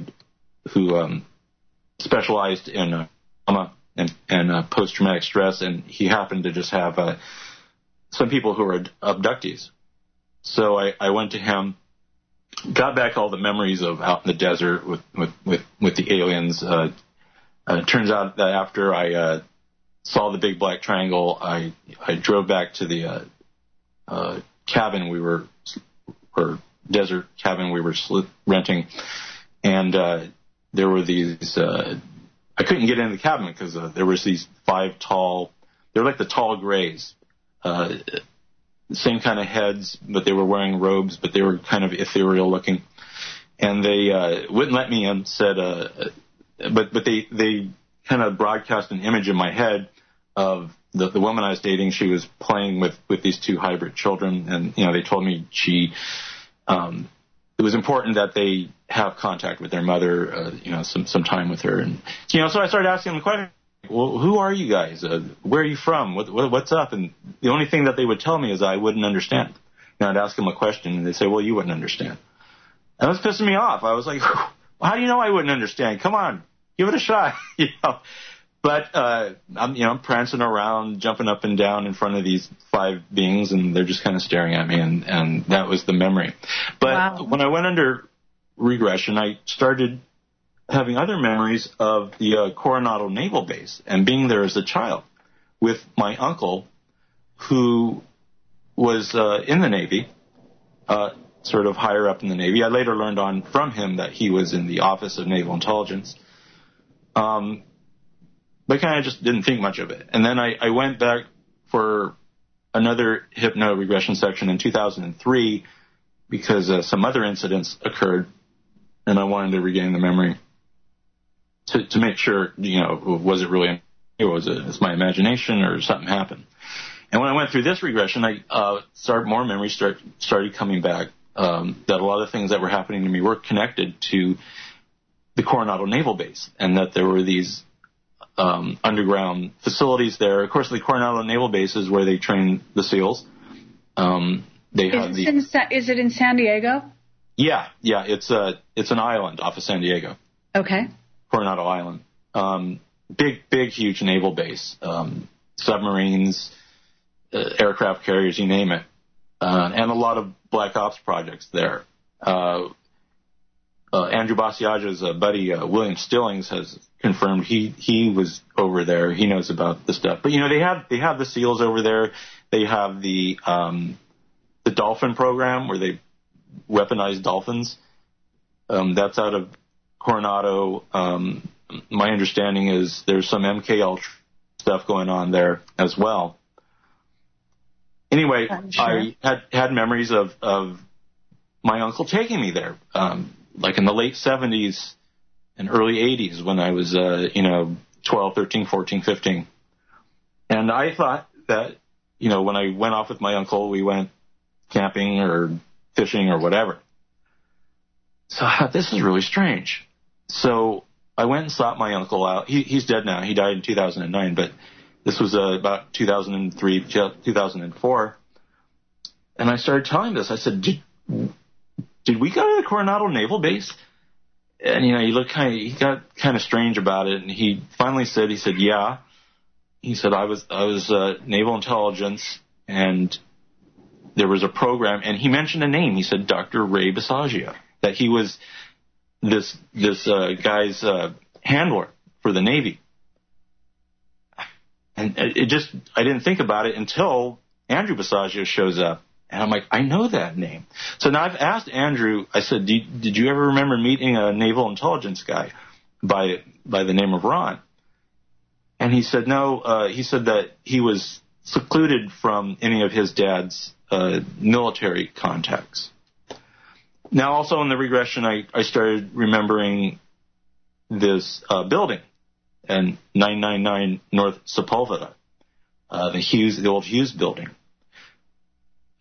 specialized in trauma and post-traumatic stress, and he happened to just have some people who were abductees. So I went to him, got back all the memories of out in the desert with the aliens. Turns out that after I saw the big black triangle, I drove back to the cabin or desert cabin we were renting, and there were these. I couldn't get into the cabin because there was these 5 tall. They were like the tall grays, same kind of heads, but they were wearing robes, but they were kind of ethereal looking, and they wouldn't let me in. Said, but they kind of broadcast an image in my head of the woman I was dating. She was playing with these 2 hybrid children, and they told me it was important that they have contact with their mother, some time with her. And, so I started asking them the question, well, who are you guys? Where are you from? What's up? And the only thing that they would tell me is I wouldn't understand. I'd ask them a question, and they'd say, well, you wouldn't understand. And that was pissing me off. I was like, how do you know I wouldn't understand? Come on, give it a shot. But I'm prancing around, jumping up and down in front of these 5 beings, and they're just kind of staring at me, and that was the memory. But when I went under regression, I started having other memories of the Coronado Naval Base and being there as a child with my uncle, who was in the Navy, sort of higher up in the Navy. I later learned on from him that he was in the Office of Naval Intelligence. But kind of just didn't think much of it. And then I went back for another hypno regression section in 2003 because some other incidents occurred, and I wanted to regain the memory to make sure, was it really, or was it my imagination, or something happened? And when I went through this regression, more memories started coming back. That a lot of things that were happening to me were connected to the Coronado Naval Base, and that there were these underground facilities there. Of course, the Coronado Naval Base is where they train the SEALs. Is it in San Diego? Yeah. It's an island off of San Diego. Okay. Coronado Island. Big, huge naval base. Submarines, aircraft carriers, you name it, and a lot of black ops projects there. Andrew Basiage's buddy William Stillings has confirmed he was over there. He knows about the stuff. But they have the SEALs over there. They have the dolphin program where they weaponize dolphins. That's out of Coronado. My understanding is there's some MK Ultra stuff going on there as well. Anyway, sure. I had memories of my uncle taking me there. Like in the late 70s and early 80s when I was, 12, 13, 14, 15. And I thought that, when I went off with my uncle, we went camping or fishing or whatever. So I thought, this is really strange. So I went and sought my uncle out. He's dead now. He died in 2009, but this was about 2003, 2004. And I started telling him this. I said, did we go to the Coronado Naval Base? And, he got kind of strange about it. And he finally said, yeah. He said, I was Naval Intelligence, and there was a program. And he mentioned a name. He said, Dr. Ray Basagia, that he was this guy's handler for the Navy. And I didn't think about it until Andrew Basagia shows up. And I'm like, I know that name. So now I've asked Andrew, I said, did you ever remember meeting a naval intelligence guy by the name of Ron? And he said, no. He said that he was secluded from any of his dad's military contacts. Now, also in the regression, I started remembering this building in 999 North Sepulveda, the old Hughes building.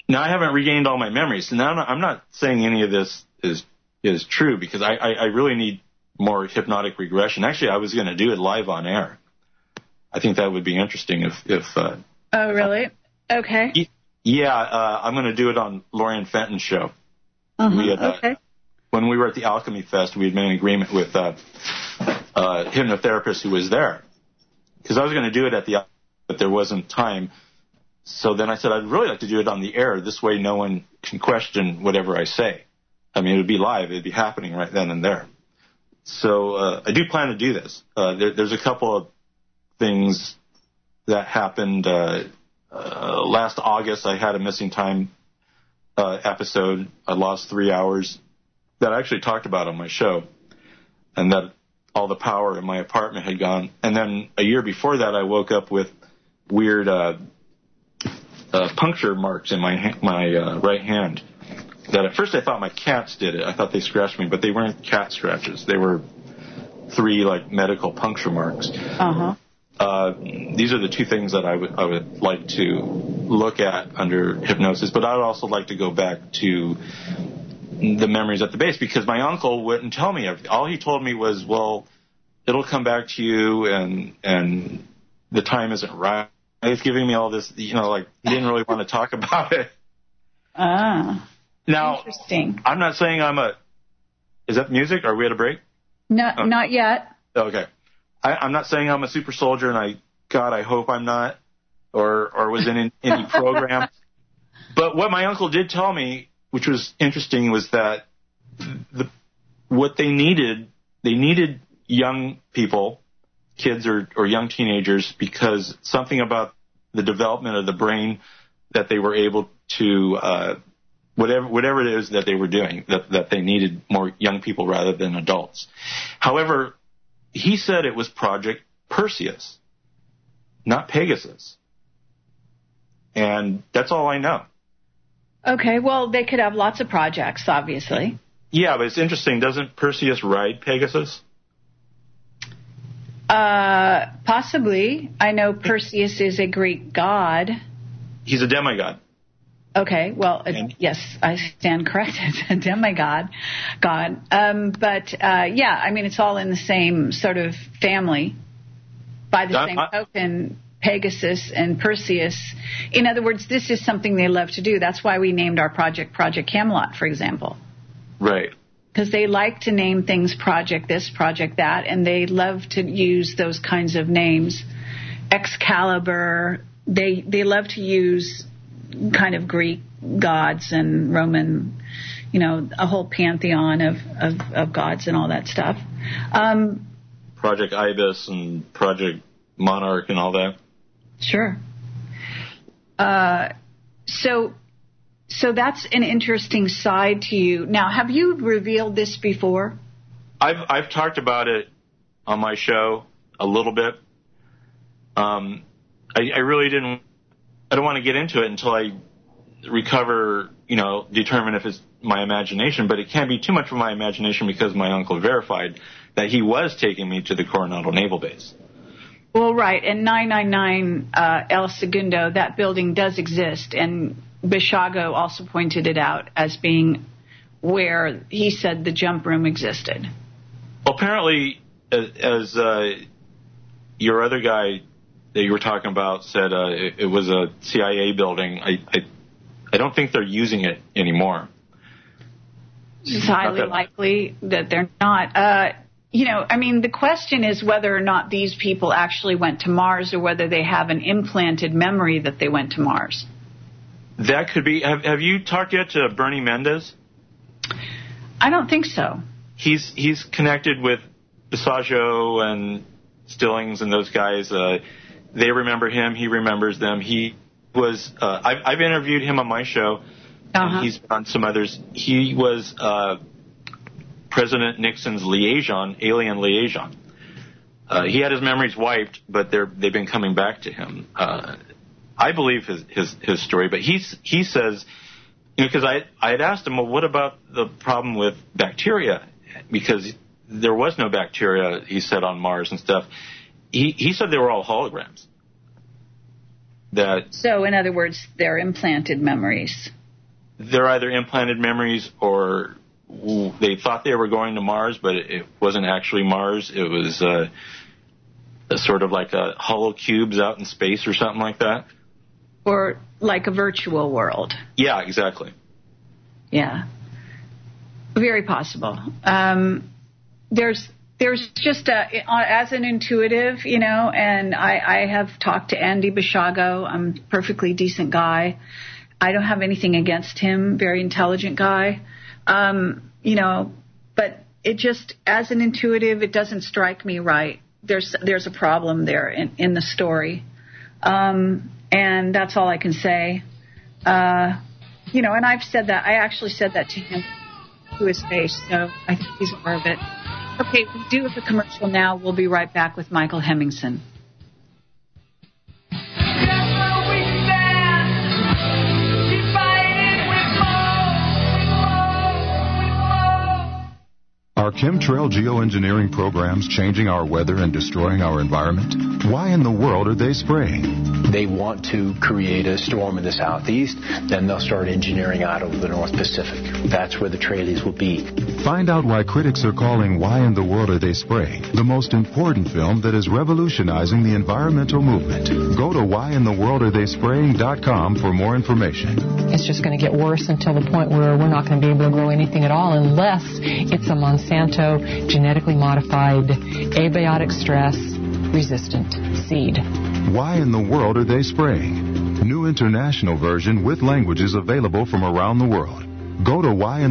Now, I haven't regained all my memories, so now I'm not saying any of this is true, because I really need more hypnotic regression. Actually, I was going to do it live on air. I think that would be interesting if oh, really? Okay. Yeah, I'm going to do it on Lorian Fenton's show. Okay. When we were at the Alchemy Fest, we had made an agreement with a hypnotherapist who was there. Because I was going to do it but there wasn't time. So then I said, I'd really like to do it on the air. This way no one can question whatever I say. I mean, it would be live. It would be happening right then and there. So I do plan to do this. There's a couple of things that happened. Last August, I had a missing time episode. I lost 3 hours that I actually talked about on my show, and that all the power in my apartment had gone. And then a year before that, I woke up with weird puncture marks in my right hand. That at first I thought my cats did it. I thought they scratched me, but they weren't cat scratches. They were 3 medical puncture marks. These are the 2 things that I would like to look at under hypnosis, but I would also like to go back to the memories at the base, because my uncle wouldn't tell me everything. All he told me was, well, it'll come back to you, and the time isn't right. He's giving me all this, he didn't really want to talk about it. Now, interesting. I'm not saying is that music? Are we at a break? No, not yet. Okay. I'm not saying I'm a super soldier, and I hope I'm not, or was in any program. But what my uncle did tell me, which was interesting, was that what they needed young people, kids or young teenagers, because something about the development of the brain that they were able to, whatever it is that they were doing, that they needed more young people rather than adults. However, he said it was Project Perseus, not Pegasus. And that's all I know. Okay, well, they could have lots of projects, obviously. Yeah, but it's interesting. Doesn't Perseus ride Pegasus? Possibly. I know Perseus is a Greek god. He's a demigod. Okay, well, yes, I stand corrected. A demigod, God. Yeah, I mean, it's all in the same sort of family. By the same token, Pegasus and Perseus. In other words, this is something they love to do. That's why we named our project Project Camelot, for example. Right. Because they like to name things Project this, Project that, and they love to use those kinds of names. Excalibur, they love to use kind of Greek gods and Roman, a whole pantheon of gods and all that stuff. Project Ibis and Project Monarch and all that. Sure. So that's an interesting side to you. Now, have you revealed this before? I've talked about it on my show a little bit. I really didn't. I don't want to get into it until I recover, determine if it's my imagination. But it can't be too much of my imagination, because my uncle verified that he was taking me to the Coronado Naval Base. Well, right. And 999 El Segundo, that building does exist. And Bishago also pointed it out as being where he said the jump room existed. Well, apparently, as your other guy that you were talking about said, it was a CIA building. I don't think they're using it anymore. It's highly likely that they're not. The question is whether or not these people actually went to Mars, or whether they have an implanted memory that they went to Mars. That could be. Have you talked yet to Bernie Mendez? I don't think so. He's connected with Bisagio and Stillings and those guys. They remember him. He remembers them. He was. I've interviewed him on my show. And he's on some others. He was President Nixon's alien liaison. He had his memories wiped, but they've been coming back to him. I believe his story, but he says, because I had asked him, well, what about the problem with bacteria? Because there was no bacteria, he said, on Mars and stuff. He said they were all holograms. So, in other words, they're implanted memories. they're either implanted memories or they thought they were going to Mars, but it wasn't actually Mars. It was a sort of like a hollow cubes out in space or something like that. Or like a virtual world. Yeah, exactly. Yeah. Very possible. There's just as an intuitive, and I have talked to Andy Bishago. I'm a perfectly decent guy. I don't have anything against him. Very intelligent guy. But it just, as an intuitive, it doesn't strike me right. There's a problem there in the story. And that's all I can say. And I've said that. I actually said that to him, to his face, so I think he's aware of it. Okay, we do have a commercial now. We'll be right back with Michael Hemmingson. Are chemtrail geoengineering programs changing our weather and destroying our environment? Why in the world are they spraying? They want to create a storm in the southeast, then they'll start engineering out over the North Pacific. That's where the trailees will be. Find out why critics are calling Why in the World Are They Spraying the most important film that is revolutionizing the environmental movement. Go to whyintheworldaretheyspraying.com for more information. It's just going to get worse until the point where we're not going to be able to grow anything at all unless it's a Monsanto genetically modified abiotic stress resistant seed. Why in the World Are They Spraying? New international version with languages available from around the world. Go to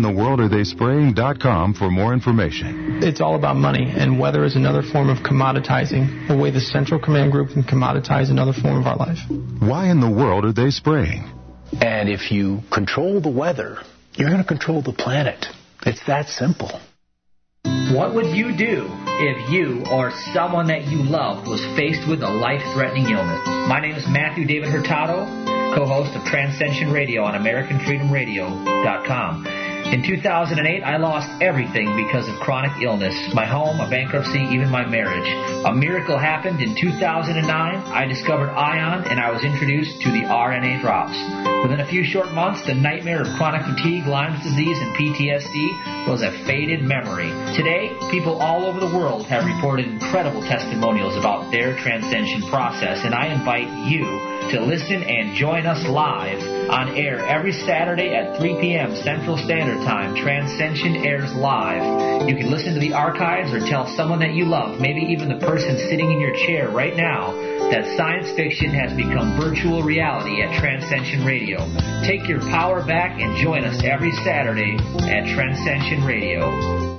whyintheworldaretheyspraying.com for more information. It's all about money, and weather is another form of commoditizing, the way the Central Command Group can commoditize another form of our life. Why in the world are they spraying? And if you control the weather, you're going to control the planet. It's that simple. What would you do if you or someone that you loved was faced with a life-threatening illness? My name is Matthew David Hurtado, co-host of Transcension Radio on AmericanFreedomRadio.com. In 2008, I lost everything because of chronic illness. My home, a bankruptcy, even my marriage. A miracle happened in 2009. I discovered ION, and I was introduced to the RNA drops. Within a few short months, the nightmare of chronic fatigue, Lyme's disease, and PTSD was a faded memory. Today, people all over the world have reported incredible testimonials about their transcension process, and I invite you to listen and join us live on air every Saturday at 3 p.m. Central Standard Time. Transcension airs live. You can listen to the archives or tell someone that you love, maybe even the person sitting in your chair right now, that science fiction has become virtual reality at Transcension Radio. Take your power back and join us every Saturday at Transcension Radio.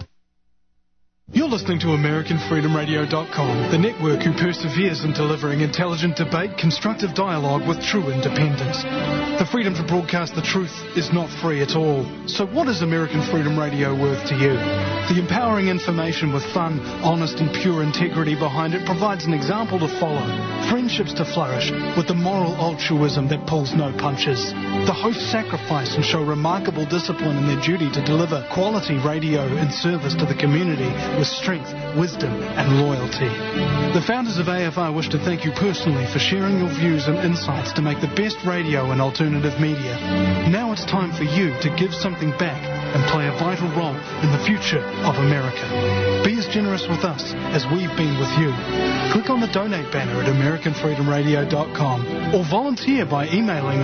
You're listening to AmericanFreedomRadio.com, the network who perseveres in delivering intelligent debate, constructive dialogue with true independence. The freedom to broadcast the truth is not free at all. So what is American Freedom Radio worth to you? The empowering information with fun, honest and pure integrity behind it provides an example to follow, friendships to flourish, with the moral altruism that pulls no punches. The hosts sacrifice and show remarkable discipline in their duty to deliver quality radio in service to the community with strength, wisdom, and loyalty. The founders of AFR wish to thank you personally for sharing your views and insights to make the best radio and alternative media. Now it's time for you to give something back and play a vital role in the future of America. Be as generous with us as we've been with you. Click on the donate banner at AmericanFreedomRadio.com or volunteer by emailing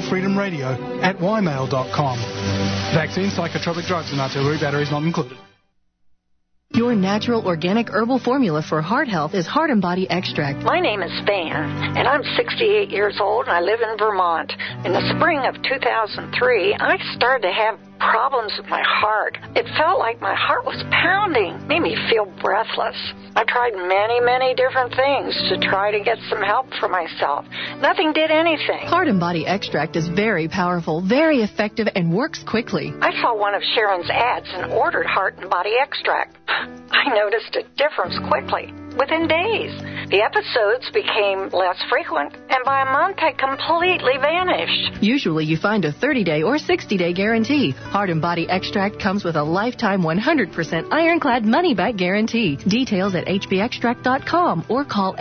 AmericanFreedomRadio@ymail.com. Vaccine, psychotropic drugs, and artillery batteries not included. Your natural organic herbal formula for heart health is Heart and Body Extract. My name is Van, and I'm 68 years old, and I live in Vermont. In the spring of 2003, I started to have problems with my heart. It felt like my heart was pounding, made me feel breathless. I tried many different things to try to get some help for myself. Nothing did anything. Heart and Body Extract is very powerful, very effective, and works quickly. I saw one of Sharon's ads and ordered Heart and Body Extract. I noticed a difference quickly, within days. The episodes became less frequent, and by a month had completely vanished. Usually you find a 30-day or 60-day guarantee. Heart and Body Extract comes with a lifetime 100% ironclad money-back guarantee. Details at hbextract.com or call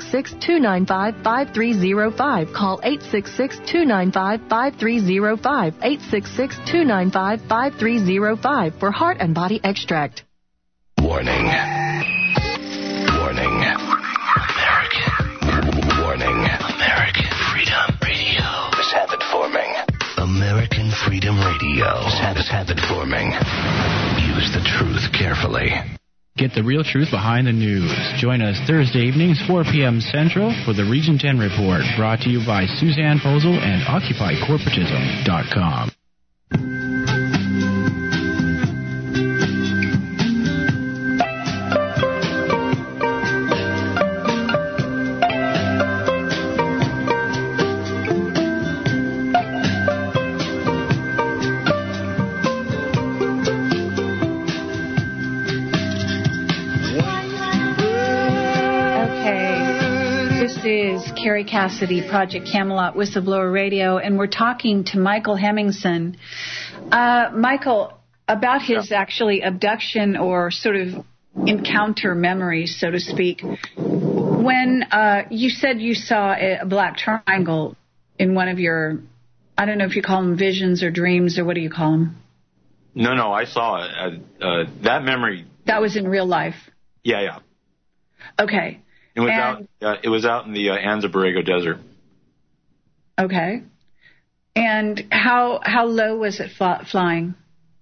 866-295-5305. Call 866-295-5305. 866-295-5305 for Heart and Body Extract. Warning. Warning. American. Warning. American Freedom Radio is habit forming. American Freedom Radio is habit forming. Use the truth carefully. Get the real truth behind the news. Join us Thursday evenings, 4 p.m. Central, for the Region 10 Report, brought to you by Suzanne Posel and OccupyCorporatism.com. Carrie Cassidy, Project Camelot, Whistleblower Radio, and we're talking to Michael Hemmingson. Michael, about his actually abduction or sort of encounter memories, so to speak. When you said you saw a black triangle in one of your, I don't know if you call them visions or dreams, or what do you call them? No, I saw it. That memory. That was in real life? Yeah. Okay. It was out in the Anza Borrego Desert. Okay. And how low was it flying?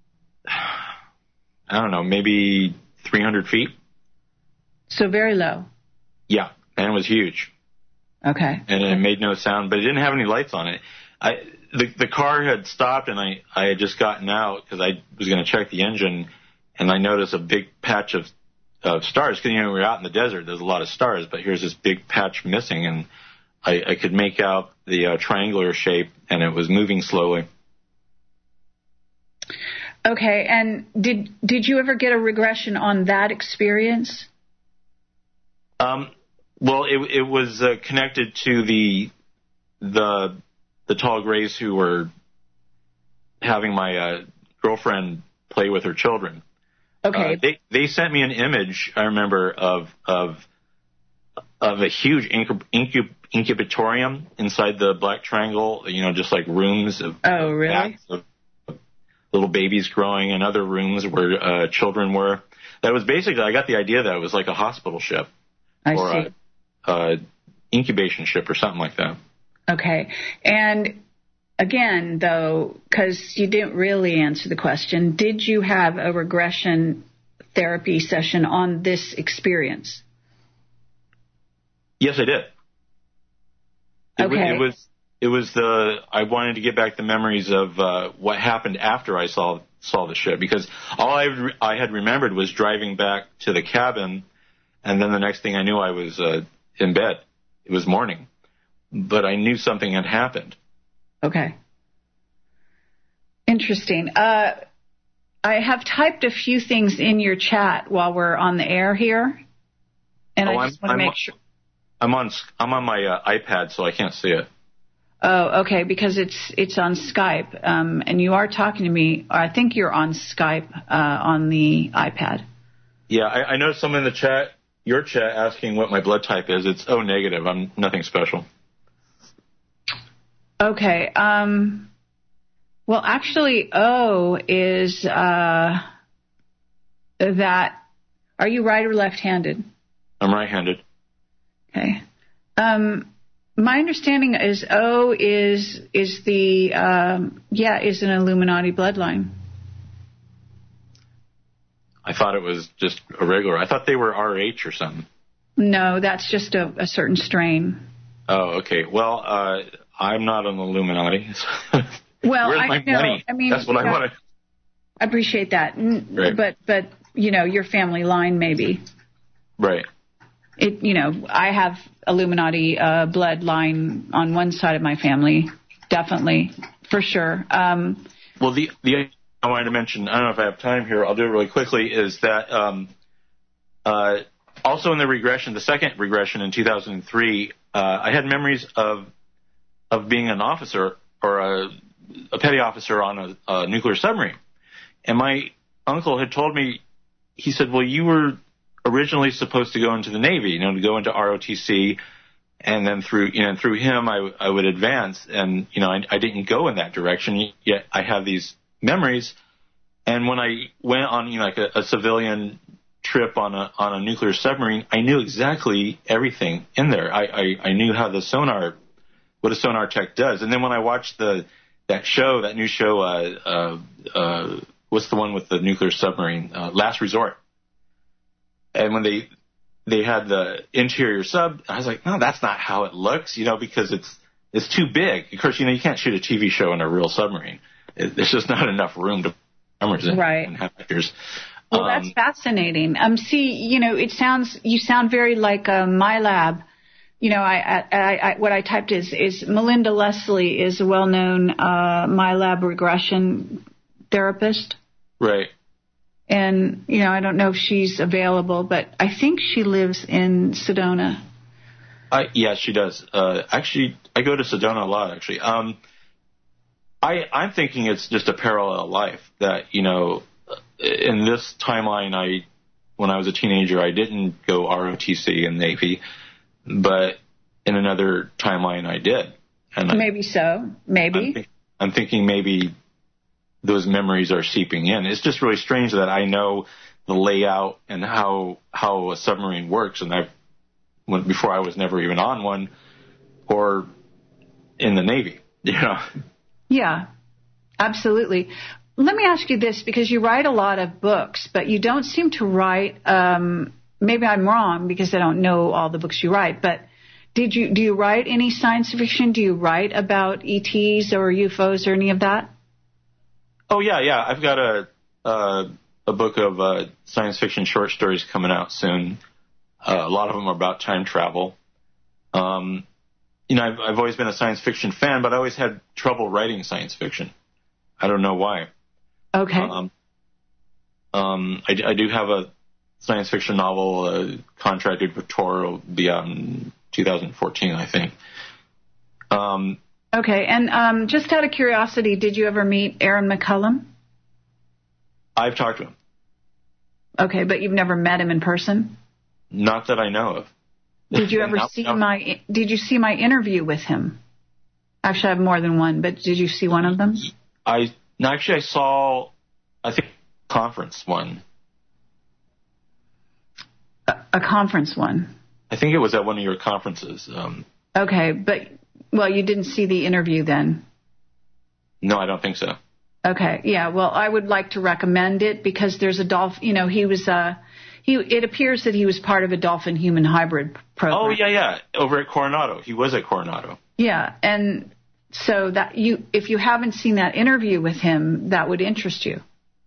I don't know, maybe 300 feet. So very low. Yeah, and it was huge. Okay. And it made no sound, but it didn't have any lights on it. The car had stopped, and I had just gotten out because I was going to check the engine, and I noticed a big patch of stars, because we're out in the desert, there's a lot of stars, but here's this big patch missing, and I could make out the triangular shape, and it was moving slowly. Okay, and did you ever get a regression on that experience? Well, it was connected to the tall grays who were having my girlfriend play with her children. Okay. They sent me an image, I remember, of a huge incubatorium inside the Black Triangle, just like rooms of little babies growing, and other rooms where children were. That was basically, I got the idea that it was like a hospital ship or a incubation ship or something like that. Okay. And again, though, because you didn't really answer the question, did you have a regression therapy session on this experience? Yes, I did. It was I wanted to get back the memories of what happened after I saw the ship, because all I had remembered was driving back to the cabin, and then the next thing I knew, I was in bed. It was morning, but I knew something had happened. Okay. Interesting. I have typed a few things in your chat while we're on the air here, and I just want to make sure. I'm on my iPad, so I can't see it. Oh, okay, because it's on Skype, and you are talking to me. I think you're on Skype on the iPad. Yeah, I noticed someone in the chat, your chat, asking what my blood type is. It's O negative. I'm nothing special. Okay. Well, actually, O is that. Are you right or left-handed? I'm right-handed. Okay. My understanding is O is an Illuminati bloodline. I thought it was just a regular. I thought they were RH or something. No, that's just a certain strain. Oh, okay. Well, I'm not an Illuminati. Well, where's my money? I mean, that's what I want to. I appreciate that, right. But your family line maybe. Right. I have Illuminati bloodline on one side of my family, definitely, for sure. Well, the I wanted to mention, I don't know if I have time here, I'll do it really quickly, is that Also in the regression, the second regression in 2003, I had memories of being an officer or a petty officer on a nuclear submarine. And my uncle had told me, he said, well, you were originally supposed to go into the Navy, to go into ROTC, and then through him I would advance. And, I didn't go in that direction, yet I have these memories. And when I went on, like a civilian trip on a nuclear submarine, I knew exactly everything in there. I knew how what a sonar tech does. And then when I watched that new show, what's the one with the nuclear submarine? Last Resort. And when they had the interior sub, I was like, no, that's not how it looks, because it's too big. Of course, you can't shoot a TV show in a real submarine. There's just not enough room to put cameras in and have actors. Well, that's fascinating. You sound very like MyLab. What I typed is Melinda Leslie is a well-known MyLab regression therapist. Right. And, I don't know if she's available, but I think she lives in Sedona. Yeah, she does. Actually, I go to Sedona a lot, actually. I'm thinking it's just a parallel life that, in this timeline, when I was a teenager, I didn't go ROTC in Navy, but in another timeline I did. And maybe so. Maybe. I'm thinking maybe those memories are seeping in. It's just really strange that I know the layout and how a submarine works, and before I was never even on one or in the Navy. Yeah, absolutely. Let me ask you this, because you write a lot of books, but you don't seem to write, maybe I'm wrong because I don't know all the books you write, but do you write any science fiction? Do you write about ETs or UFOs or any of that? Oh, yeah. I've got a book of science fiction short stories coming out soon. A lot of them are about time travel. I've always been a science fiction fan, but I always had trouble writing science fiction. I don't know why. Okay. I do have a science fiction novel contracted with Tor. It'll be out in 2014, I think. Okay, and just out of curiosity, did you ever meet Aaron McCullum? I've talked to him. Okay, but you've never met him in person? Not that I know of. Did you ever Did you see my interview with him? Actually, I have more than one, but did you see one of them? I saw, I think, a conference one. A conference one? I think it was at one of your conferences. Okay, but, you didn't see the interview then? No, I don't think so. Okay, yeah, well, I would like to recommend it because there's a dolphin, it appears that he was part of a dolphin-human hybrid program. Oh, yeah, over at Coronado. He was at Coronado. Yeah, and so that if you haven't seen that interview with him, that would interest you.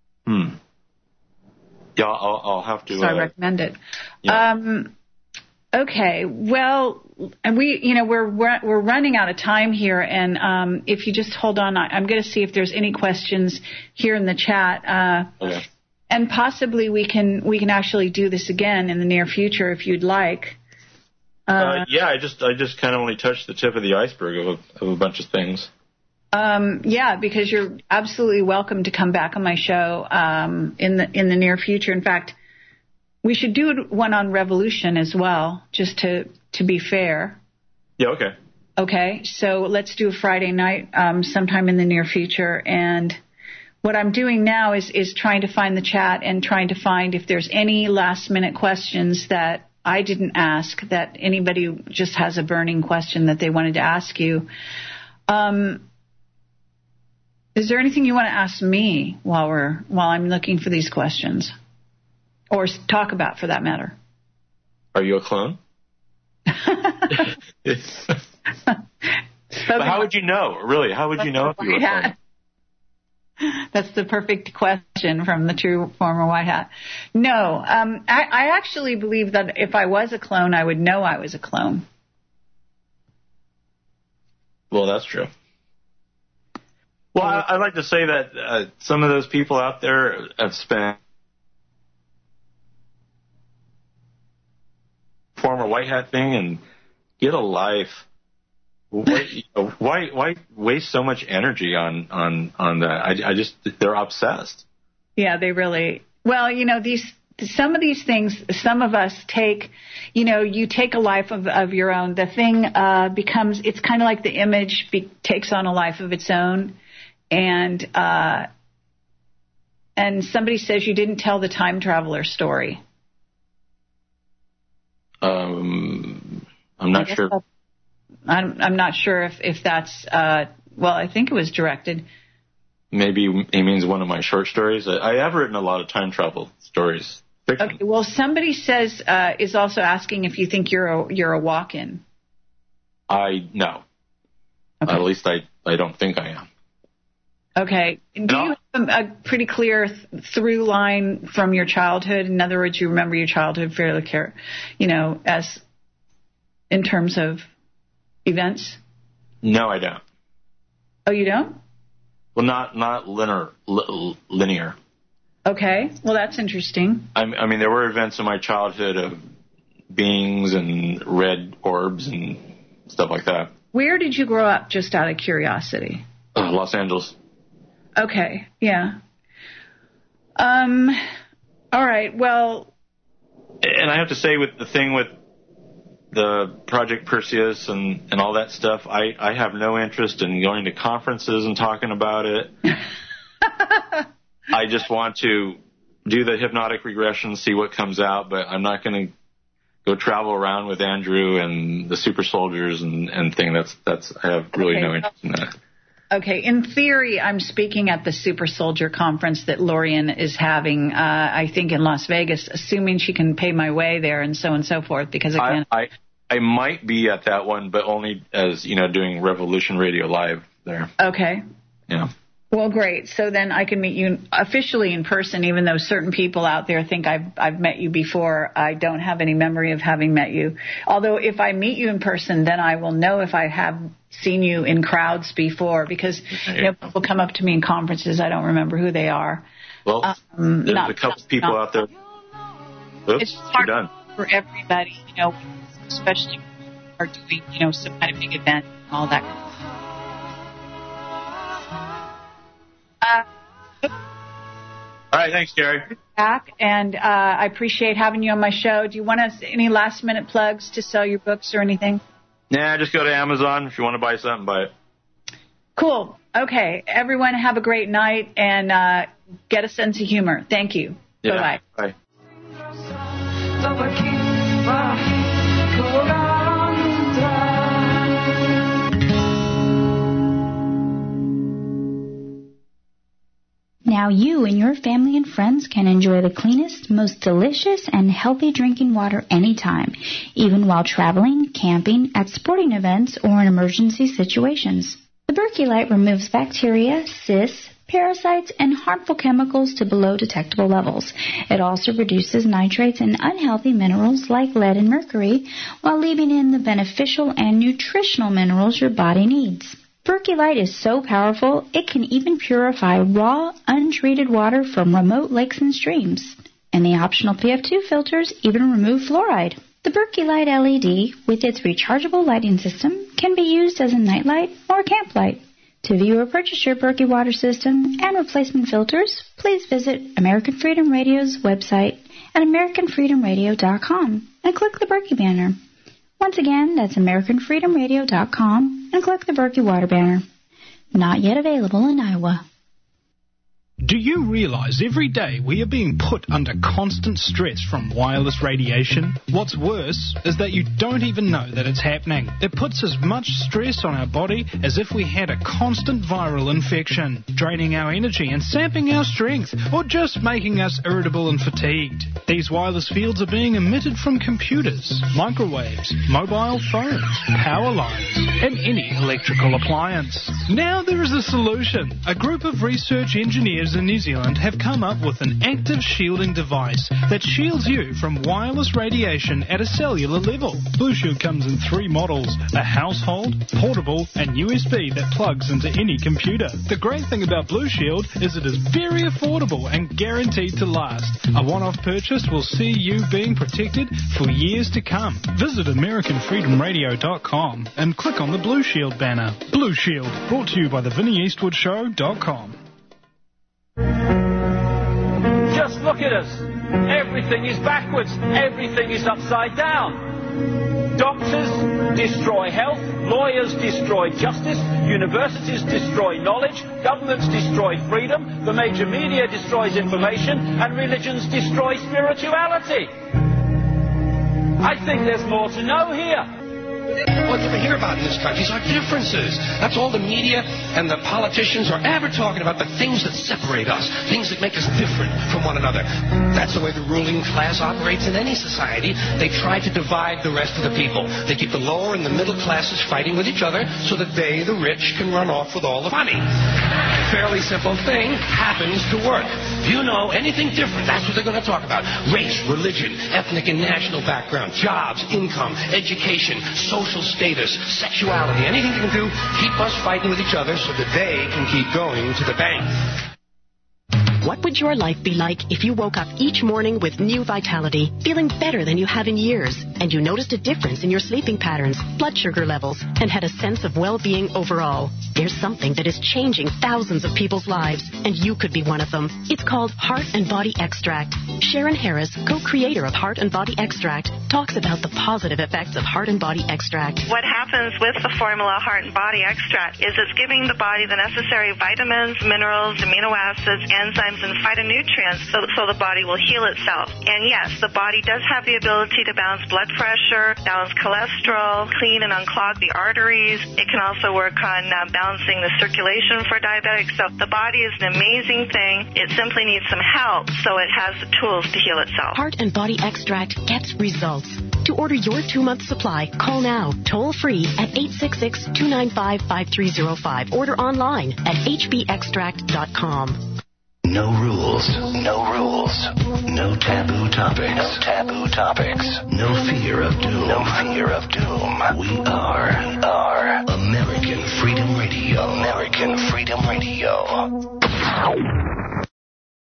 Yeah, I'll have to. So I recommend it. Yeah. Okay, well, and we're running out of time here, and if you just hold on, I'm going to see if there's any questions here in the chat. Okay. And possibly we can actually do this again in the near future if you'd like. Yeah, I just kind of only touched the tip of the iceberg of a bunch of things. Yeah, because you're absolutely welcome to come back on my show in the near future. In fact, we should do one on revolution as well, just to be fair. Yeah, okay. Okay, so let's do a Friday night sometime in the near future. And what I'm doing now is trying to find the chat and trying to find if there's any last-minute questions that I didn't ask, that anybody just has a burning question that they wanted to ask you. Is there anything you want to ask me while I'm looking for these questions? Or talk about, for that matter? Are you a clone? But how would you know? Really, how would you know if you were a clone? That's the perfect question from the true former White Hat. No, I actually believe that if I was a clone, I would know I was a clone. Well, that's true. Well, I'd like to say that some of those people out there have spent former white hat thing and get a life. Why waste so much energy on that? I just, they're obsessed. Yeah, they really. Well, some of these things, some of us take, you take a life of your own. The thing becomes, it's kind of like the image takes on a life of its own. And somebody says you didn't tell the time traveler story. I'm not sure. I'm not sure if that's, well, I think it was directed. Maybe he means one of my short stories. I have written a lot of time travel stories. Fiction. Okay, well, somebody says, is also asking if you think you're a walk-in. No. Okay. At least I don't think I am. Okay. Do you have a pretty clear through line from your childhood? In other words, you remember your childhood fairly as in terms of events? No, I don't. Oh, you don't? Well, not linear. Okay. Well, that's interesting. I mean, there were events in my childhood of beings and red orbs and stuff like that. Where did you grow up, just out of curiosity? Los Angeles. Okay. Yeah. All right. Well. And I have to say, with the thing with the Project Perseus and all that stuff, I have no interest in going to conferences and talking about it. I just want to do the hypnotic regression, see what comes out, but I'm not going to go travel around with Andrew and the super soldiers and thing. That's I have really no interest in that. Okay. In theory, I'm speaking at the Super Soldier Conference that Lorian is having, I think, in Las Vegas, assuming she can pay my way there and so forth, because I might be at that one, but only as, doing Revolution Radio Live there. Okay. Yeah. Well, great. So then I can meet you officially in person, even though certain people out there think I've met you before. I don't have any memory of having met you. Although if I meet you in person, then I will know if I have seen you in crowds before, because people come up to me in conferences. I don't remember who they are. Well, there's a couple people out there. Oops, it's hard you're done. For everybody, especially when you are doing, some kind of big event and all that kind of stuff. All right, thanks, Gary. Back, and I appreciate having you on my show. Do you want any last-minute plugs to sell your books or anything? Nah, just go to Amazon. If you want to buy something, buy it. Cool. Okay. Everyone have a great night and get a sense of humor. Thank you. Yeah. Bye-bye. Bye. Now you and your family and friends can enjoy the cleanest, most delicious, and healthy drinking water anytime, even while traveling, camping, at sporting events, or in emergency situations. The Berkey Light removes bacteria, cysts, parasites, and harmful chemicals to below detectable levels. It also reduces nitrates and unhealthy minerals like lead and mercury, while leaving in the beneficial and nutritional minerals your body needs. Berkey Light is so powerful, it can even purify raw, untreated water from remote lakes and streams. And the optional PF2 filters even remove fluoride. The Berkey Light LED, with its rechargeable lighting system, can be used as a nightlight or camp light. To view or purchase your Berkey water system and replacement filters, please visit American Freedom Radio's website at AmericanFreedomRadio.com and click the Berkey banner. Once again, that's AmericanFreedomRadio.com and click the Berkey water banner. Not yet available in Iowa. Do you realize every day we are being put under constant stress from wireless radiation? What's worse is that you don't even know that it's happening. It puts as much stress on our body as if we had a constant viral infection, draining our energy and sapping our strength, or just making us irritable and fatigued. These wireless fields are being emitted from computers, microwaves, mobile phones, power lines, and any electrical appliance. Now there is a solution. A group of research engineers manufacturers in New Zealand have come up with an active shielding device that shields you from wireless radiation at a cellular level. Blue Shield comes in 3 models: a household, portable, and USB that plugs into any computer. The great thing about Blue Shield is it is very affordable and guaranteed to last. A one-off purchase will see you being protected for years to come. Visit AmericanFreedomRadio.com and click on the Blue Shield banner. Blue Shield, brought to you by the VinnieEastwoodShow.com. Just look at us. Everything is backwards. Everything is upside down. Doctors destroy health, lawyers destroy justice, universities destroy knowledge, governments destroy freedom, the major media destroys information, and religions destroy spirituality. I think there's more to know here. What you hear about in this country is our differences. That's all the media and the politicians are ever talking about, the things that separate us, things that make us different from one another. That's the way the ruling class operates in any society. They try to divide the rest of the people. They keep the lower and the middle classes fighting with each other so that they, the rich, can run off with all the money. Fairly simple thing, happens to work. If you know anything different, that's what they're going to talk about. Race, religion, ethnic and national background, jobs, income, education, social status, sexuality, anything you can do, keep us fighting with each other so that they can keep going to the bank. What would your life be like if you woke up each morning with new vitality, feeling better than you have in years, and you noticed a difference in your sleeping patterns, blood sugar levels, and had a sense of well-being overall? There's something that is changing thousands of people's lives, and you could be one of them. It's called Heart and Body Extract. Sharon Harris, co-creator of Heart and Body Extract, talks about the positive effects of Heart and Body Extract. What happens with the formula Heart and Body Extract is it's giving the body the necessary vitamins, minerals, amino acids, enzymes, and phytonutrients so the body will heal itself. And yes, the body does have the ability to balance blood pressure, balance cholesterol, clean and unclog the arteries. It can also work on balancing the circulation for diabetics. So the body is an amazing thing. It simply needs some help so it has the tools to heal itself. Heart and Body Extract gets results. To order your 2-month supply, call now, toll free at 866-295-5305. Order online at hbextract.com. No rules. No rules. No taboo topics. No taboo topics. No fear of doom. No fear of doom. We are American Freedom Radio. American Freedom Radio.